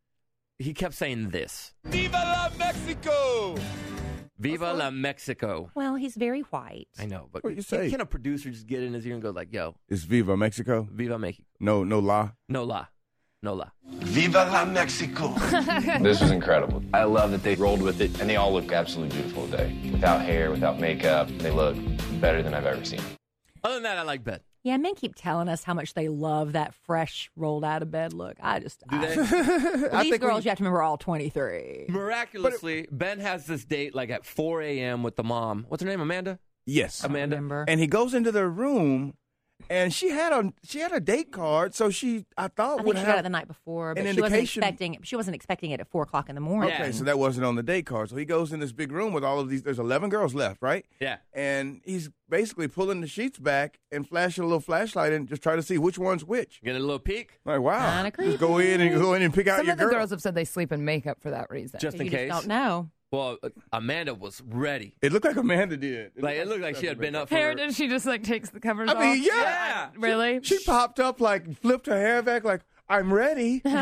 he kept saying this. Viva la Mexico! Viva la Mexico. Well, he's very white. I know, but what you say? Can a producer just get in his ear and go like, yo. It's Viva Mexico? Viva Mexico. No la? No la. Viva la Mexico! This was incredible. I love that they rolled with it, and they all look absolutely beautiful today. Without hair, without makeup, they look better than I've ever seen. Other than that, I like Ben. Yeah, men keep telling us how much they love that fresh, rolled out of bed look. These girls, you have to remember, are all 23. Miraculously, Ben has this date at 4 a.m. with the mom. What's her name, Amanda? Yes. Amanda. And he goes into their room, and she had a date card, so I thought she got it the night before, but she wasn't expecting it at 4 o'clock in the morning. Okay, so that wasn't on the date card. So he goes in this big room with all of these. There's 11 girls left, right? Yeah. And he's basically pulling the sheets back and flashing a little flashlight and just try to see which one's which. Get a little peek. Like, wow. Kinda creepy. Just go in and pick out your girl. Some of the girls have said they sleep in makeup for that reason. Just in case. Just don't know. Well, Amanda was ready. It looked like Amanda did. It looked like she had been up for hair. Did she just takes the covers off? I mean, yeah. Really? She popped up, flipped her hair back, I'm ready. 4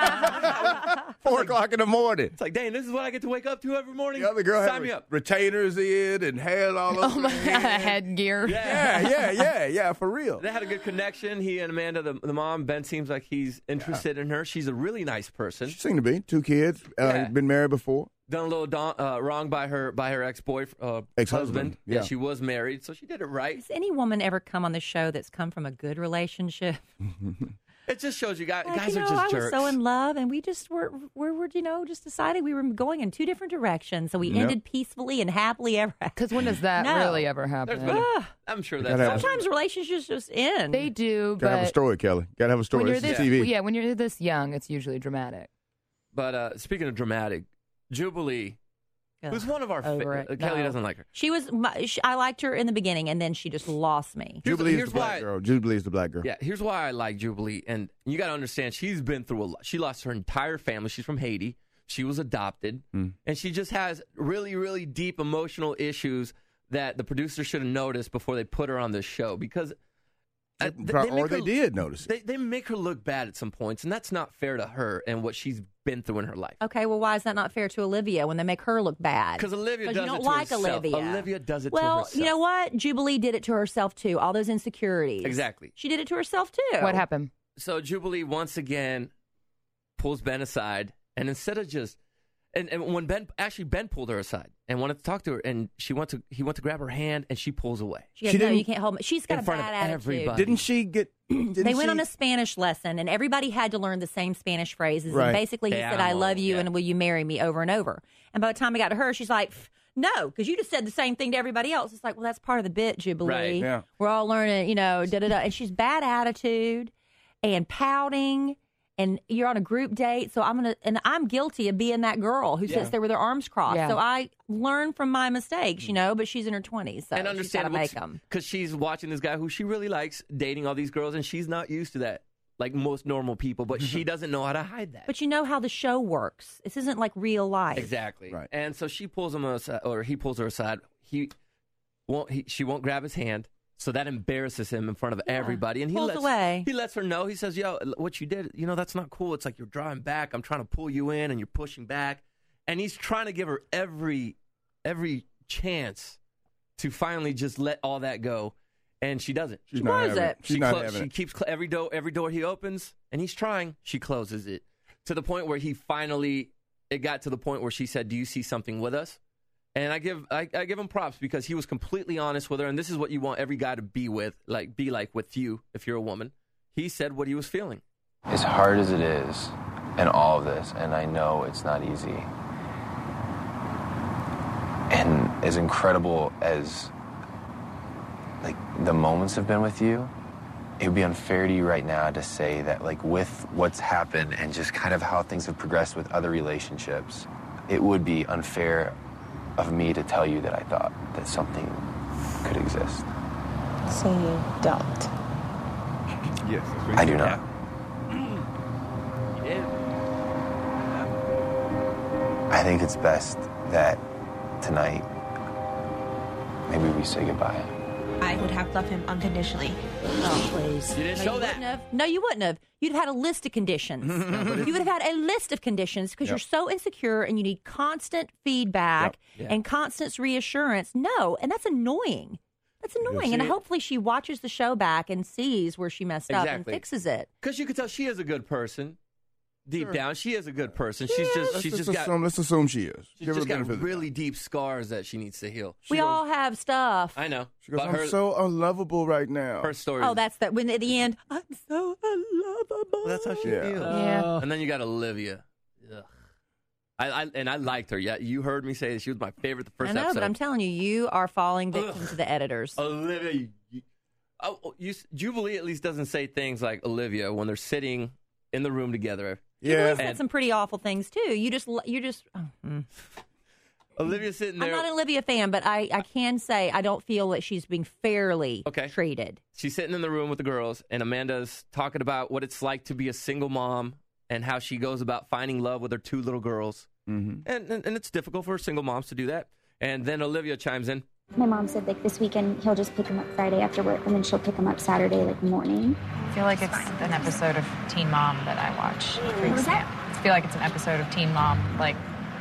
o'clock in the morning. It's like, dang, this is what I get to wake up to every morning. The other girl Sign me had up. retainers in and hair all over. Oh my God, headgear. Yeah, for real. They had a good connection. He and Amanda, the mom. Ben seems like he's interested in her. She's a really nice person. She seemed to be. 2 kids. Been married before. Done a little wrong by her ex-husband. Yeah, she was married, so she did it right. Has any woman ever come on the show that's come from a good relationship? It just shows you guys are just I jerks. was so in love, and we just were just decided we were going in 2 different directions, so we ended peacefully and happily ever. Because when does that really ever happen? I'm sure that sometimes relationships just end. They do, Gotta have a story, Kelly. Gotta have a story. When you're TV. When you're this young, it's usually dramatic. But speaking of dramatic, Jubilee, who's one of our Kelly doesn't like her. She was. I liked her in the beginning, and then she just lost me. Jubilee's the black girl. Jubilee's the black girl. Yeah, here's why I like Jubilee, and you got to understand, she's been through a lot. She lost her entire family. She's from Haiti. She was adopted, and she just has really, really deep emotional issues that the producers should have noticed before they put her on this show, because they did notice it. They make her look bad at some points, and that's not fair to her and what she's been through in her life. Okay, well, why is that not fair to Olivia when they make her look bad? Because Olivia does you don't like herself. Olivia. Olivia does it to Well, herself. you know what? Jubilee did it to herself, too. All those insecurities. Exactly. She did it to herself, too. What happened? So Jubilee, once again, pulls Ben aside, and instead of just... And when Ben pulled her aside and wanted to talk to her, and he went to grab her hand, and she pulls away. She goes, no, you can't hold me. She's got a bad attitude. Everybody. Didn't she get... They went on a Spanish lesson, and everybody had to learn the same Spanish phrases. Right. And basically, he said, I love you, and will you marry me, over and over. And by the time I got to her, she's like, no, because you just said the same thing to everybody else. It's like, well, that's part of the bit, Jubilee. Right. Yeah. We're all learning, da-da-da. And she's bad attitude and pouting. And you're on a group date, so I'm guilty of being that girl who sits there with her arms crossed. Yeah. So I learn from my mistakes, but she's in her 20s, so and she's got to make them. Because she's watching this guy who she really likes, dating all these girls, and she's not used to that, like most normal people, but she doesn't know how to hide that. But you know how the show works. This isn't like real life. Exactly. Right. And so she pulls him aside, or he pulls her aside. She won't grab his hand. So that embarrasses him in front of everybody. And he lets her know. He says, yo, what you did, that's not cool. It's like you're drawing back. I'm trying to pull you in, and you're pushing back. And he's trying to give her every chance to finally just let all that go. And she doesn't. She's not having it. She's not having it. She keeps every door he opens, and he's trying, she closes it. To the point where it got to the point where she said, "Do you see something with us?" And I give him props because he was completely honest with her, and this is what you want every guy to be with you if you're a woman. He said what he was feeling. As hard as it is, and all of this, and I know it's not easy, and as incredible as like the moments have been with you, it would be unfair to you right now to say that, like, with what's happened and just kind of how things have progressed with other relationships, it would be unfair of me to tell you that I thought that something could exist. So you don't? Yes. I do not. You did. I think it's best that tonight maybe we say goodbye. I would have loved him unconditionally. Oh, please. You didn't show that. No, you wouldn't have. You'd have had a list of conditions. You would have had a list of conditions because you're so insecure and you need constant feedback and constant reassurance. No, and that's annoying. That's annoying. And hopefully she watches the show back and sees where she messed up and fixes it. Because you can tell she is a good person. Deep down, she is a good person. Let's assume she is. She's just got really deep scars that she needs to heal. We all have stuff. I know. She goes, I'm so unlovable right now. Her story. Oh, that's that. When at the end, I'm so unlovable. That's how she feels. Yeah. And then you got Olivia. Ugh. I liked her. Yeah, you heard me say that she was my favorite the first episode. But I'm telling you, you are falling victim to the editors. Olivia. Jubilee at least doesn't say things like Olivia when they're sitting in the room together. Yeah, said some pretty awful things too. You just. Olivia's sitting there. I'm not an Olivia fan, but I can say I don't feel that she's being fairly treated. She's sitting in the room with the girls, and Amanda's talking about what it's like to be a single mom and how she goes about finding love with her 2 little girls. Mm-hmm. And it's difficult for single moms to do that. And then Olivia chimes in. My mom said, like, this weekend he'll just pick him up Friday after work, and then she'll pick him up Saturday, like, morning. I feel like it's an episode of Teen Mom that I watch. It freaks me out. I feel like it's an episode of Teen Mom, like...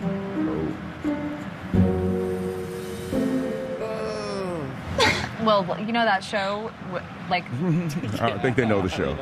Well, you know that show? Like... I think they know the show.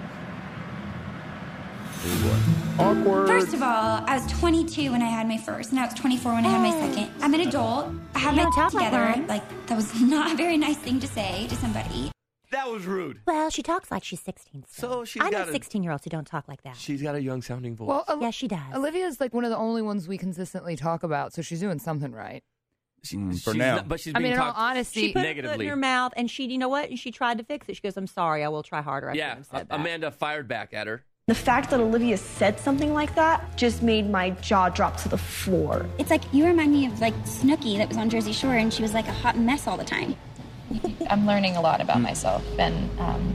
Awkward. First of all, I was 22 when I had my first, and I was 24 when I had my second. I'm an adult. I have my top together. Like, that was not a very nice thing to say to somebody. That was rude. Well, she talks like she's 16 still. So I know 16-years-olds who don't talk like that. She's got a young sounding voice. Well, yeah, she does. Olivia's like one of the only ones we consistently talk about, so she's doing something right. For now. But she's I being mean, in all talked honesty, she put negatively. her foot in her mouth, and she, you know what? And she tried to fix it. She goes, "I'm sorry. I will try harder." I shouldn't have said that. Amanda fired back at her. The fact that Olivia said something like that just made my jaw drop to the floor. It's like, you remind me of, like, Snooki that was on Jersey Shore, and she was, like, a hot mess all the time. I'm learning a lot about myself, and I'm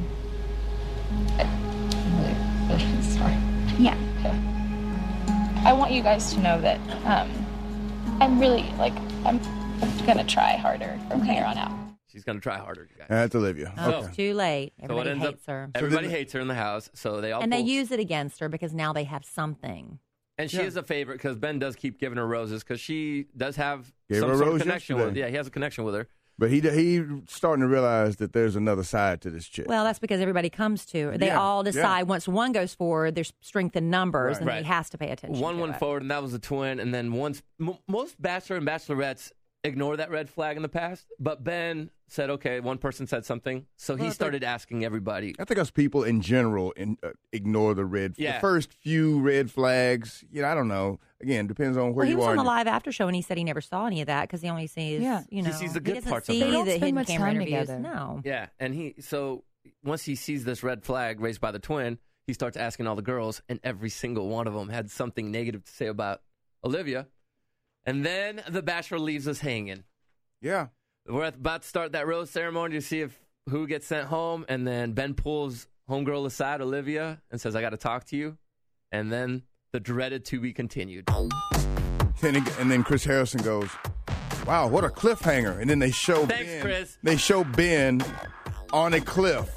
really, really sorry. Yeah. I want you guys to know that I'm really, like, I'm going to try harder from here on out. She's going to try harder, you guys. That's Olivia. It's too late. Everybody hates her. Everybody hates her in the house, so they all they use it against her because now they have something. And she is a favorite because Ben does keep giving her roses because she does have Gave some her a sort of rose connection yesterday. with. Yeah, he has a connection with her. But he starting to realize that there's another side to this chick. Well, that's because everybody comes to her. They all decide once one goes forward, there's strength in numbers, and he has to pay attention. One to went it. forward, and that was a twin. And then most bachelor and bachelorettes ignore that red flag in the past. But Ben said, okay, one person said something, so he started asking everybody. I think us people in general ignore the Yeah. the first few red flags. You know, I don't know. Again, depends on where He you was are. on the live after show, and he said he never saw any of that because he only sees, you know, He sees the good doesn't parts of see her. They the don't spend hidden much camera time interviews. together. No. Yeah, and so once he sees this red flag raised by the twin, he starts asking all the girls, and every single one of them had something negative to say about Olivia. And then the bachelor leaves us hanging. Yeah. We're about to start that rose ceremony to see who gets sent home, and then Ben pulls homegirl aside, Olivia, and says, I got to talk to you. And then the dreaded to be continued. And then Chris Harrison goes, wow, what a cliffhanger. And then they show Thanks, Chris. They show Ben on a cliff.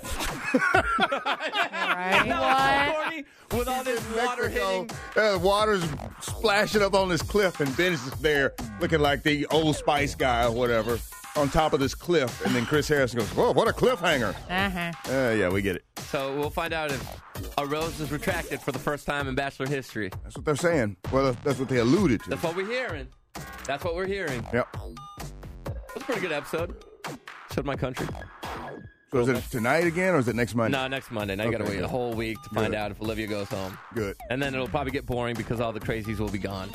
Right. With all this water hitting. Water's splashing up on this cliff, and Ben's just there looking like the Old Spice guy or whatever on top of this cliff. And then Chris Harrison goes, whoa, what a cliffhanger. Yeah, we get it. So we'll find out if a rose is retracted for the first time in Bachelor history. That's what they're saying. Well, that's what they alluded to. That's what we're hearing. That's what we're hearing. Yep. That's a pretty good episode. Showed my country. So is it tonight again, or is it next Monday? No, next Monday. Now you got to wait a whole week to find out if Olivia goes home. Good. And then it'll probably get boring because all the crazies will be gone.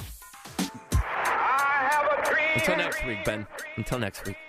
Until next week, Ben. Until next week.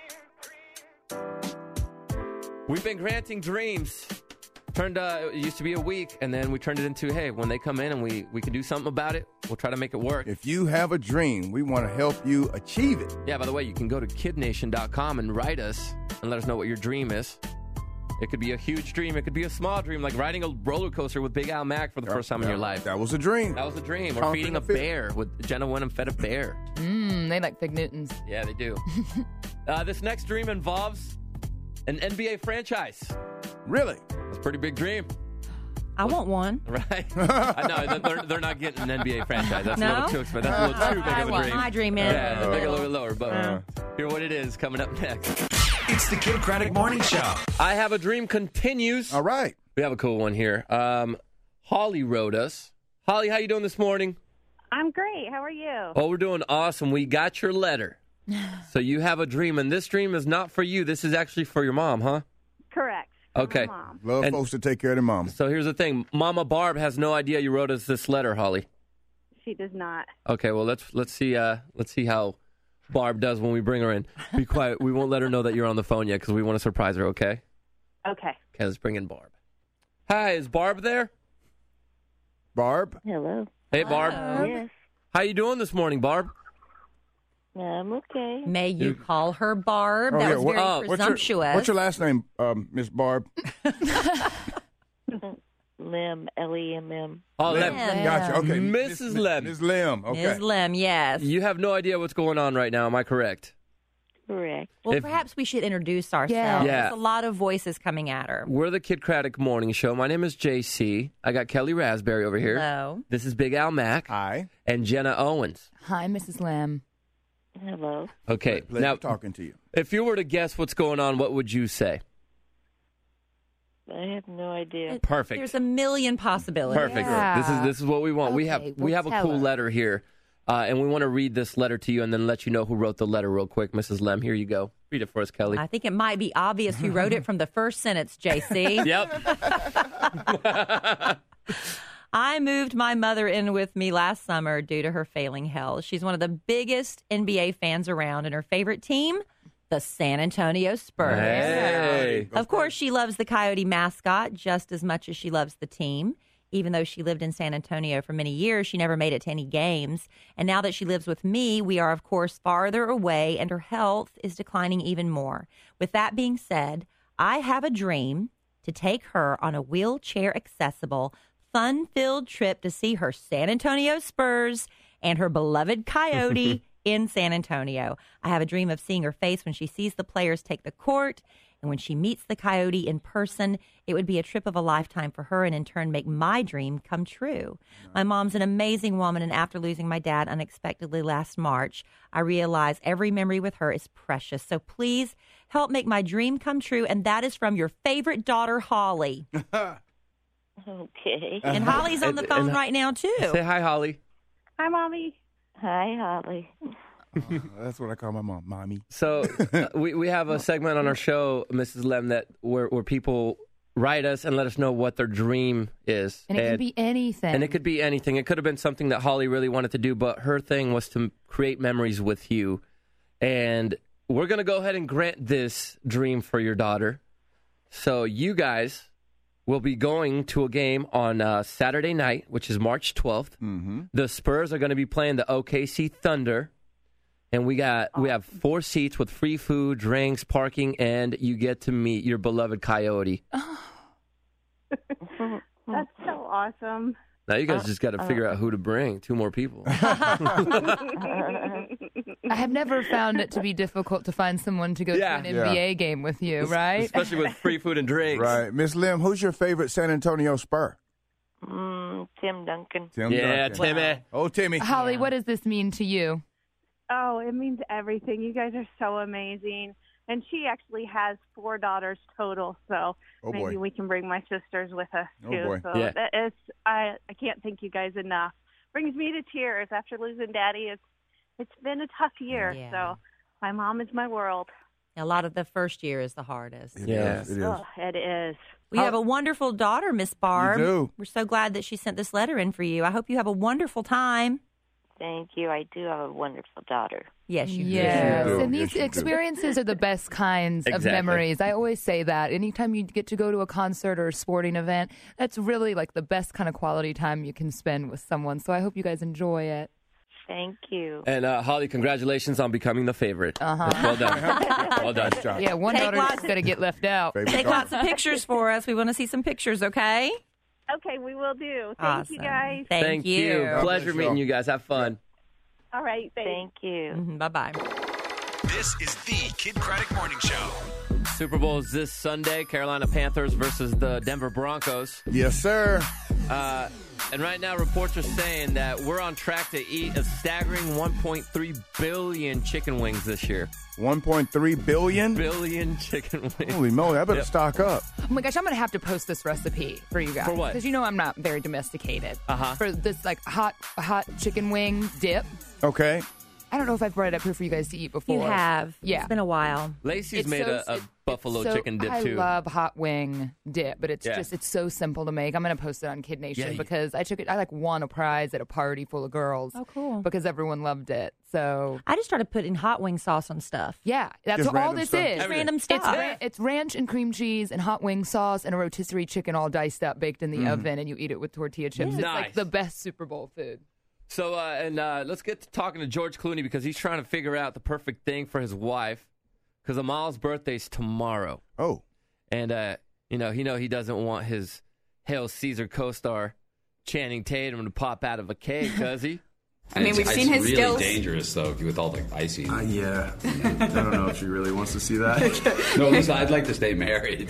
We've been granting dreams. It used to be a week, and then we turned it into, hey, when they come in and we can do something about it, we'll try to make it work. If you have a dream, we want to help you achieve it. Yeah, by the way, you can go to kidnation.com and write us and let us know what your dream is. It could be a huge dream. It could be a small dream, like riding a roller coaster with Big Al Mack for the first time in your life. That was a dream. That was a dream. Or feeding a bear. With Jenna Wenham fed a bear. They like Fig Newtons. Yeah, they do. This next dream involves an NBA franchise. Really? That's a pretty big dream. I want one. Right? I know. They're not getting an NBA franchise. That's a little too expensive. That's a little too big of a dream. My dream is. Yeah, make it a little bit lower. But hear what it is coming up next. It's the Kidd Kraddick Morning Show. I Have a Dream continues. All right. We have a cool one here. Holly wrote us. Holly, how you doing this morning? I'm great. How are you? Oh, we're doing awesome. We got your letter. So you have a dream, and this dream is not for you. This is actually for your mom, huh? Correct. Okay. Love folks to take care of their mom. So here's the thing. Mama Barb has no idea you wrote us this letter, Holly. She does not. Okay, well, let's see how Barb does when we bring her in. Be quiet. We won't let her know that you're on the phone yet because we want to surprise her, okay? Okay. Okay, let's bring in Barb. Hi, is Barb there? Barb? Hello. Hey, Barb. Yes. How you doing this morning, Barb? I'm okay. May you call her Barb? That was very presumptuous. What's your last name, Miss Barb? Lem, L-E-M-M. Oh, Lem. Gotcha. Okay. Mrs. Lem. Ms. Lem. Okay. Ms. Lem, yes. You have no idea what's going on right now. Am I correct? Correct. Well, perhaps we should introduce ourselves. Yeah. There's a lot of voices coming at her. We're the Kidd Kraddick Morning Show. My name is JC. I got Kelly Raspberry over here. Hello. This is Big Al Mack. Hi. And Jenna Owens. Hi, Mrs. Lamb. Hello. Okay. Pleasure talking to you. If you were to guess what's going on, what would you say? I have no idea. Perfect. There's a million possibilities. Perfect. This is what we want. Okay, we have a tell cool her. letter here, and we want to read this letter to you and then let you know who wrote the letter real quick. Mrs. Lem, here you go. Read it for us, Kelly. I think it might be obvious who wrote it from the first sentence, JC. Yep. I moved my mother in with me last summer due to her failing health. She's one of the biggest NBA fans around, and her favorite team, the San Antonio Spurs. Hey. Of course, she loves the Coyote mascot just as much as she loves the team. Even though she lived in San Antonio for many years, she never made it to any games. And now that she lives with me, we are, of course, farther away, and her health is declining even more. With that being said, I have a dream to take her on a wheelchair-accessible, fun-filled trip to see her San Antonio Spurs and her beloved Coyote in San Antonio. I have a dream of seeing her face when she sees the players take the court, and when she meets the Coyote in person. It would be a trip of a lifetime for her and in turn make my dream come true. My mom's an amazing woman, and after losing my dad unexpectedly last March, I realize every memory with her is precious. So please help make my dream come true, and that is from your favorite daughter, Holly. Okay. And Holly's on the phone right now, too. Say hi, Holly. Hi, Mommy. Hi, Holly. That's what I call my mom, Mommy. So we have a segment on our show, Mrs. Lem, that where people write us and let us know what their dream is. And it can be anything. And it could be anything. It could have been something that Holly really wanted to do, but her thing was to create memories with you. And we're going to go ahead and grant this dream for your daughter. So you guys will be going to a game on Saturday night, which is March 12th. Mm-hmm. The Spurs are going to be playing the OKC Thunder. And we have 4 seats with free food, drinks, parking, and you get to meet your beloved Coyote. That's so awesome. Now you guys just got to figure out who to bring. 2 more people. I have never found it to be difficult to find someone to go to an NBA game with you, right? Especially with free food and drinks. Right. Miss Lim, who's your favorite San Antonio Spur? Tim Duncan. Yeah, Timmy. Wow. Oh, Timmy. Holly, what does this mean to you? Oh, it means everything. You guys are so amazing. And she actually has 4 daughters total, so maybe we can bring my sisters with us too. Oh boy. So that is, I can't thank you guys enough. Brings me to tears after losing Daddy. It's been a tough year, so my mom is my world. A lot of the first year is the hardest. It is. Oh, it is. We have a wonderful daughter, Miss Barb. You do. We're so glad that she sent this letter in for you. I hope you have a wonderful time. Thank you. I do have a wonderful daughter. Yes, you do. Yes, do. and these Yes, you do. experiences are the best kinds of memories. I always say that. Anytime you get to go to a concert or a sporting event, that's really like the best kind of quality time you can spend with someone. So I hope you guys enjoy it. Thank you. And Holly, congratulations on becoming the favorite. Well done. Well done. Yeah, one daughter's going to get left out. Take lots of pictures for us. We want to see some pictures, okay? Okay, we will do. Thank Awesome. you, guys. Thank you. Pleasure meeting you guys. Have fun. All right, Thank you. Bye-bye. This is the Kid Craddock Morning Show. Super Bowl is this Sunday. Carolina Panthers versus the Denver Broncos. Yes, sir. And right now, reports are saying that we're on track to eat a staggering 1.3 billion chicken wings this year. 1.3 billion? Billion chicken wings. Holy moly, I better stock up. Oh my gosh, I'm going to have to post this recipe for you guys. For what? Because you know I'm not very domesticated. Uh-huh. For this like hot chicken wing dip. Okay. I don't know if I've brought it up here for you guys to eat before. You have. Yeah. It's been a while. Lacey's It's made so- a buffalo chicken dip, too. I love hot wing dip, but it's Yeah. it's so simple to make. I'm going to post it on Kid Nation Yeah. because I won a prize at a party full of girls. Oh, cool. Because everyone loved it. So I just started putting hot wing sauce on stuff. yeah, that's Just all random this stuff? is. Everything. Random stuff. It's ranch and cream cheese and hot wing sauce and a rotisserie chicken all diced up, baked in the Mm. oven, and you eat it with tortilla chips. It's Nice. like the best Super Bowl food. So, let's get to talking to George Clooney because he's trying to figure out the perfect thing for his wife because Amal's birthday's tomorrow. Oh. And, he doesn't want his Hail Caesar co-star Channing Tatum to pop out of a cake, does he? I mean, we've seen his really skills. Dangerous though, with all the icing. Yeah, I don't know if she really wants to see that. No, listen, I'd like to stay married.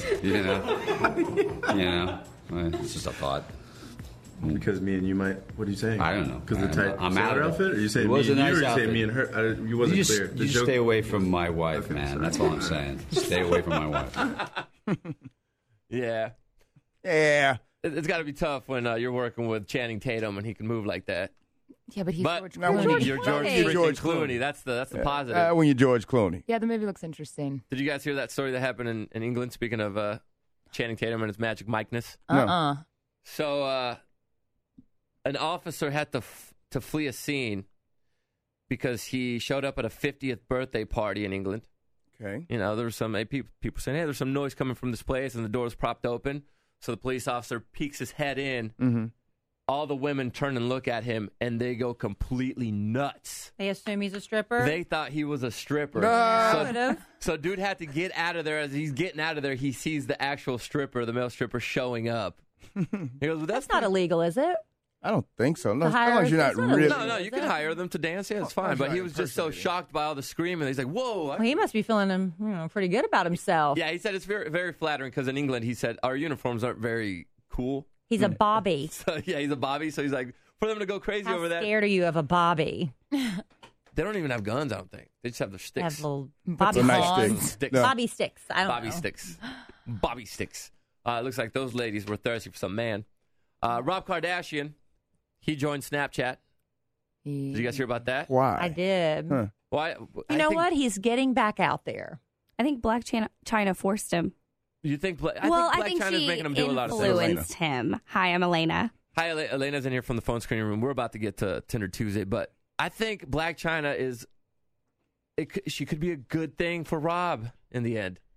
It's just a thought. Because me and you might. What are you saying? I don't know. Because the tight I'm out of it. outfit. Or you saying It me was and a you, nice or you saying outfit. me and her? You wasn't clear. You just stay away from my wife, man. That's all I'm saying. Stay away from my wife. Yeah. Yeah. It's got to be tough when you're working with Channing Tatum and he can move like that. Yeah, but he's George But Clooney. you're George Clooney. That's the positive. When you're George Clooney. Yeah, the movie looks interesting. Did you guys hear that story that happened in England? Speaking of Channing Tatum and his magic Mike-ness. No. So an officer had to flee a scene because he showed up at a 50th birthday party in England. Okay. You know, there was some people saying, hey, there's some noise coming from this place, and the door's propped open. So the police officer peeks his head in. Mm-hmm. All the women turn and look at him, and they go completely nuts. They assume he's a stripper. They thought he was a stripper. No. So dude had to get out of there. As he's getting out of there, he sees the actual stripper, the male stripper, showing up. He goes, well, That's not illegal, is it? I don't think so. No, as hire- long as you're not it's not really. illegal. No, you can hire them to dance. Yeah, it's fine. that's But right, he was just so shocked by all the screaming. He's like, whoa. Well, he must be feeling pretty good about himself. Yeah, he said it's very, very flattering because in England, he said, our uniforms aren't very cool. He's a bobby. So, yeah, he's a bobby. So he's like, for them to go crazy How over that. scared are you of a bobby? They don't even have guns, I don't think. They just have their They sticks. have little bobby Sticks. Bobby sticks. I don't Bobby know. sticks. Bobby sticks. It looks like those ladies were thirsty for some man. Rob Kardashian, he joined Snapchat. Did you guys hear about that? Why? I did. Huh. Why? You know what? He's getting back out there. I think Black China forced him. You think? I I think Blac Chyna's she making him do a lot of things. influenced him. Hi, I'm Elena. Hi, Elena's in here from the phone screening room. We're about to get to Tinder Tuesday, but I think Blac Chyna she could be a good thing for Rob in the end.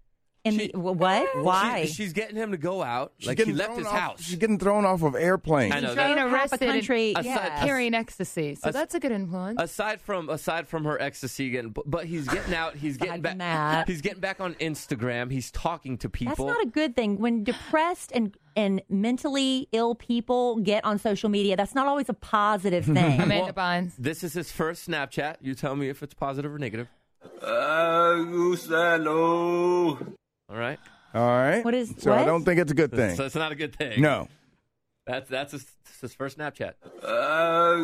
What? Why? She's getting him to go out. She's Like, getting he left thrown his off- house. She's getting thrown off of airplanes. I know. Being Half a arrested country, and carrying ecstasy. So that's a good influence. Aside from her ecstasy, but he's getting out. He's getting back. He's getting back on Instagram. He's talking to people. That's not a good thing. When depressed and mentally ill people get on social media, that's not always a positive thing. Amanda Bynes. This is his first Snapchat. You tell me if it's positive or negative. All right. All right. What is? So what? I don't think it's a good thing. So it's not a good thing. No. That's his first Snapchat. I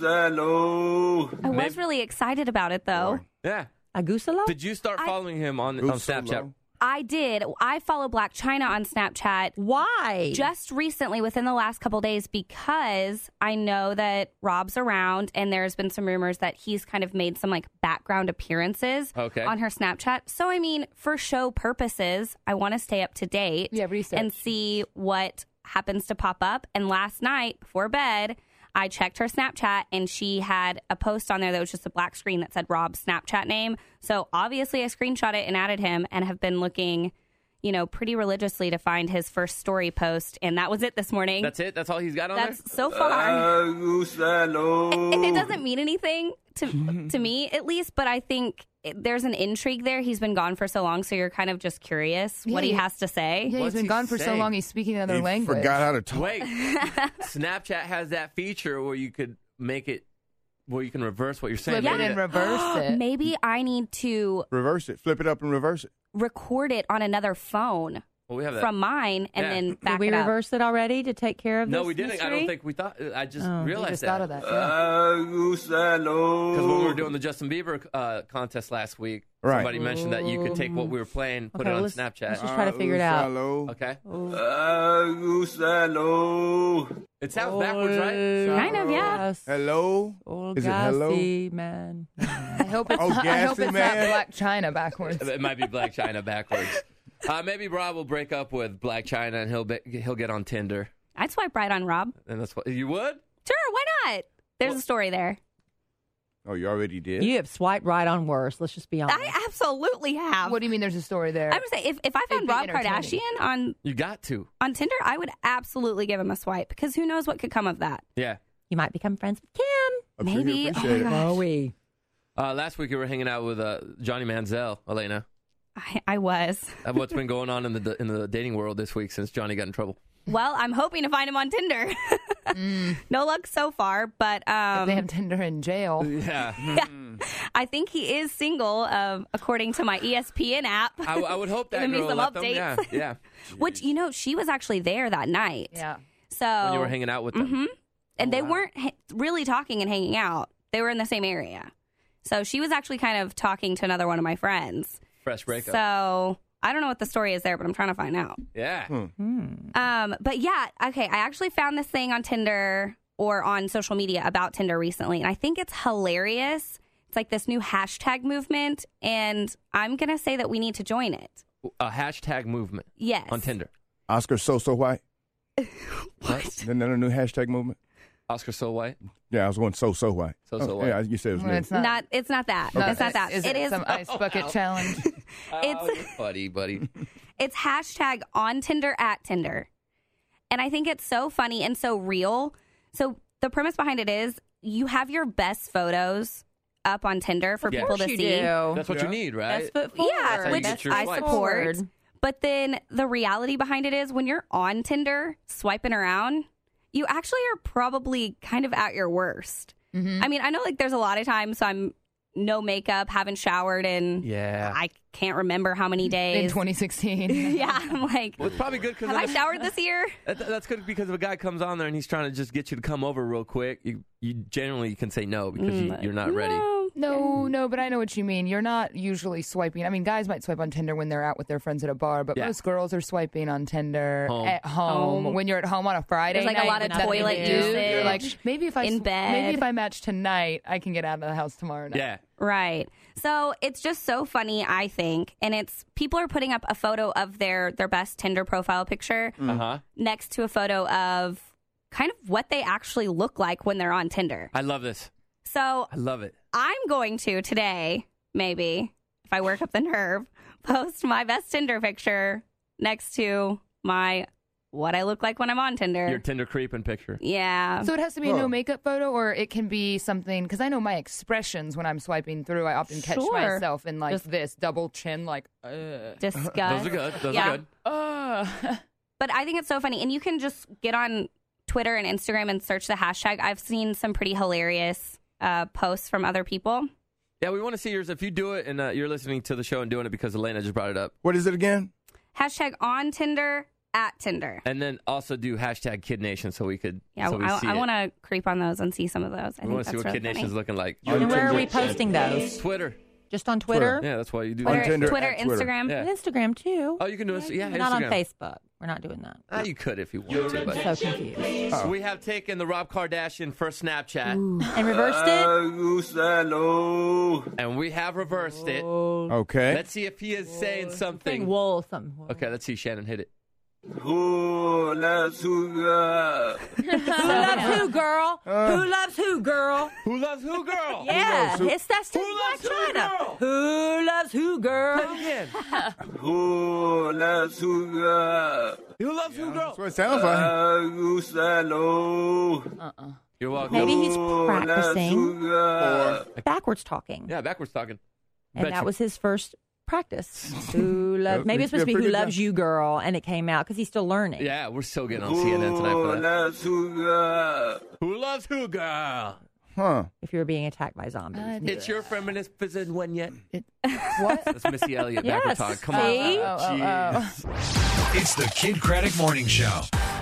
was really excited about it, though. Yeah. Agusalo? Did you start following him on Snapchat? I did. I follow Black China on Snapchat. Why? Just recently, within the last couple days, because I know that Rob's around, and there's been some rumors that he's kind of made some like background appearances on her Snapchat. So, I mean, for show purposes, I want to stay up to date and see what happens to pop up. And last night, before bed, I checked her Snapchat, and she had a post on there that was just a black screen that said Rob's Snapchat name. So obviously I screenshot it and added him, and have been looking, pretty religiously to find his first story post. And that was it this morning. That's it? That's all he's got on there? That's so far. And it doesn't mean anything to me, at least, but I think there's an intrigue there. He's been gone for so long, so you're kind of just curious what he has to say. Yeah, he's been gone for so long, he's speaking another language. Forgot how to talk. Wait, Snapchat has that feature where you could make it, where you can reverse what you're saying. Flip it and reverse it. Maybe I need to reverse it, flip it up and reverse it. Record it on another phone. Well, we have that. From mine, and then back Did we it up. reverse it already to take care of this? No, we didn't. mystery? I don't think we thought. I just realized just that. thought of that. Because when we were doing the Justin Bieber contest last week, somebody mentioned that you could take what we were playing, put it on Snapchat. Let's just try to figure it out. Okay. It sounds backwards, right? Kind of, yeah. Hello? Is it hello? Man. I hope it's, not man. Black China backwards. It might be Black China backwards. Maybe Rob will break up with Black China and he'll get on Tinder. I'd swipe right on Rob. And that's what you would? Sure, why not? There's a story there. Oh, you already did? You have swiped right on worse. Let's just be honest. I absolutely have. What do you mean there's a story there? I would say if I found Rob Kardashian on You got to. on Tinder, I would absolutely give him a swipe, because who knows what could come of that. Yeah. You might become friends with Kim. Maybe. Oh my gosh. Last week we were hanging out with Johnny Manziel, Elena. I was. What's been going on in the dating world this week since Johnny got in trouble? Well, I'm hoping to find him on Tinder. No luck so far, but they have Tinder in jail. Yeah. I think he is single, according to my ESPN app. I would hope that giving me girl some left updates. him. Yeah. Which, she was actually there that night. Yeah. So When you were hanging out with them. And they weren't really talking and hanging out. They were in the same area. So she was actually kind of talking to another one of my friends. Fresh breakup. So I don't know what the story is there, but I'm trying to find out. Yeah. But yeah, okay. I actually found this thing on Tinder or on social media about Tinder recently, and I think it's hilarious. It's like this new hashtag movement, and I'm going to say that we need to join it. A hashtag movement. Yes. On Tinder. Oscar So White. What? Isn't that a new hashtag movement? Oscar So White? Yeah, I was going So White. So White. Yeah, you said it was new. It's not that. No, It's not that. Is it some ice bucket challenge? It's buddy. It's hashtag on Tinder at Tinder. And I think it's so funny and so real. So the premise behind it is you have your best photos up on Tinder for people to see. That's what you need, right? Best foot forward. Yeah, which I swipes. support. But then the reality behind it is when you're on Tinder swiping around, you actually are probably kind of at your worst. I mean, I know there's a lot of times I'm no makeup, haven't showered in I can't remember how many days. In 2016. Yeah, I'm like, well, it's probably good because have I showered this year? That's good because if a guy comes on there and he's trying to just get you to come over real quick, you generally can say no because you're not ready. No, but I know what you mean. You're not usually swiping. I mean, guys might swipe on Tinder when they're out with their friends at a bar, but most girls are swiping on Tinder at home. When you're at home on a Friday There's night, a lot of toilet usage. You're like, maybe if in bed. Maybe if I match tonight, I can get out of the house tomorrow night. Yeah. Right. So it's just so funny, I think. And it's people are putting up a photo of their best Tinder profile picture next to a photo of kind of what they actually look like when they're on Tinder. I love this. So I love it. I'm going to today, maybe, if I work up the nerve, post my best Tinder picture next to my what I look like when I'm on Tinder. Your Tinder creeping picture. Yeah. So it has to be a no makeup photo, or it can be something, because I know my expressions when I'm swiping through, I often catch myself in like this double chin, like, disgust. Those are good. Those are good. But I think it's so funny. And you can just get on Twitter and Instagram and search the hashtag. I've seen some pretty hilarious posts from other people. Yeah, we want to see yours. If you do it and you're listening to the show and doing it because Elena just brought it up. What is it again? Hashtag on Tinder, at Tinder. And then also do hashtag Kid Nation so we could. Yeah, so I want to creep on those and see some of those. I want to see what really Kid Nation's looking like. And where are we posting those? Twitter. Just on Twitter? Yeah, that's why you do Twitter, that. On Tinder, Twitter, Instagram. Yeah. Instagram, too. Oh, you can do it. Yeah, Not on Instagram. Facebook. We're not doing that. You could if you want to. But So confused. So we have taken the Rob Kardashian first Snapchat. And reversed it? And we have reversed it. Okay. Let's see if he is saying something. Something. Okay, let's see. Shannon, hit it. Who loves who, girl? Who loves who, girl? Who loves who, girl? Who loves who, girl? Yeah, Who loves who? it's that's Who Black loves who, China. girl? Who loves who, girl? Again. Who loves who, girl? Who loves who, girl? That's what it sounds like. You're welcome. Maybe he's practicing Or backwards talking. Yeah, backwards talking. And Bet that you. was his first practice. Who loves? Maybe it's supposed to be "Who loves you, girl," and it came out because he's still learning. Yeah, we're still getting on CNN tonight for that. loves who, girl? Who loves who, girl? Huh. If you were being attacked by zombies, It's your feminist position when yet? What? That's Missy Elliott Yes, backward talk. Come see? on. It's the Kid Craddock Morning Show.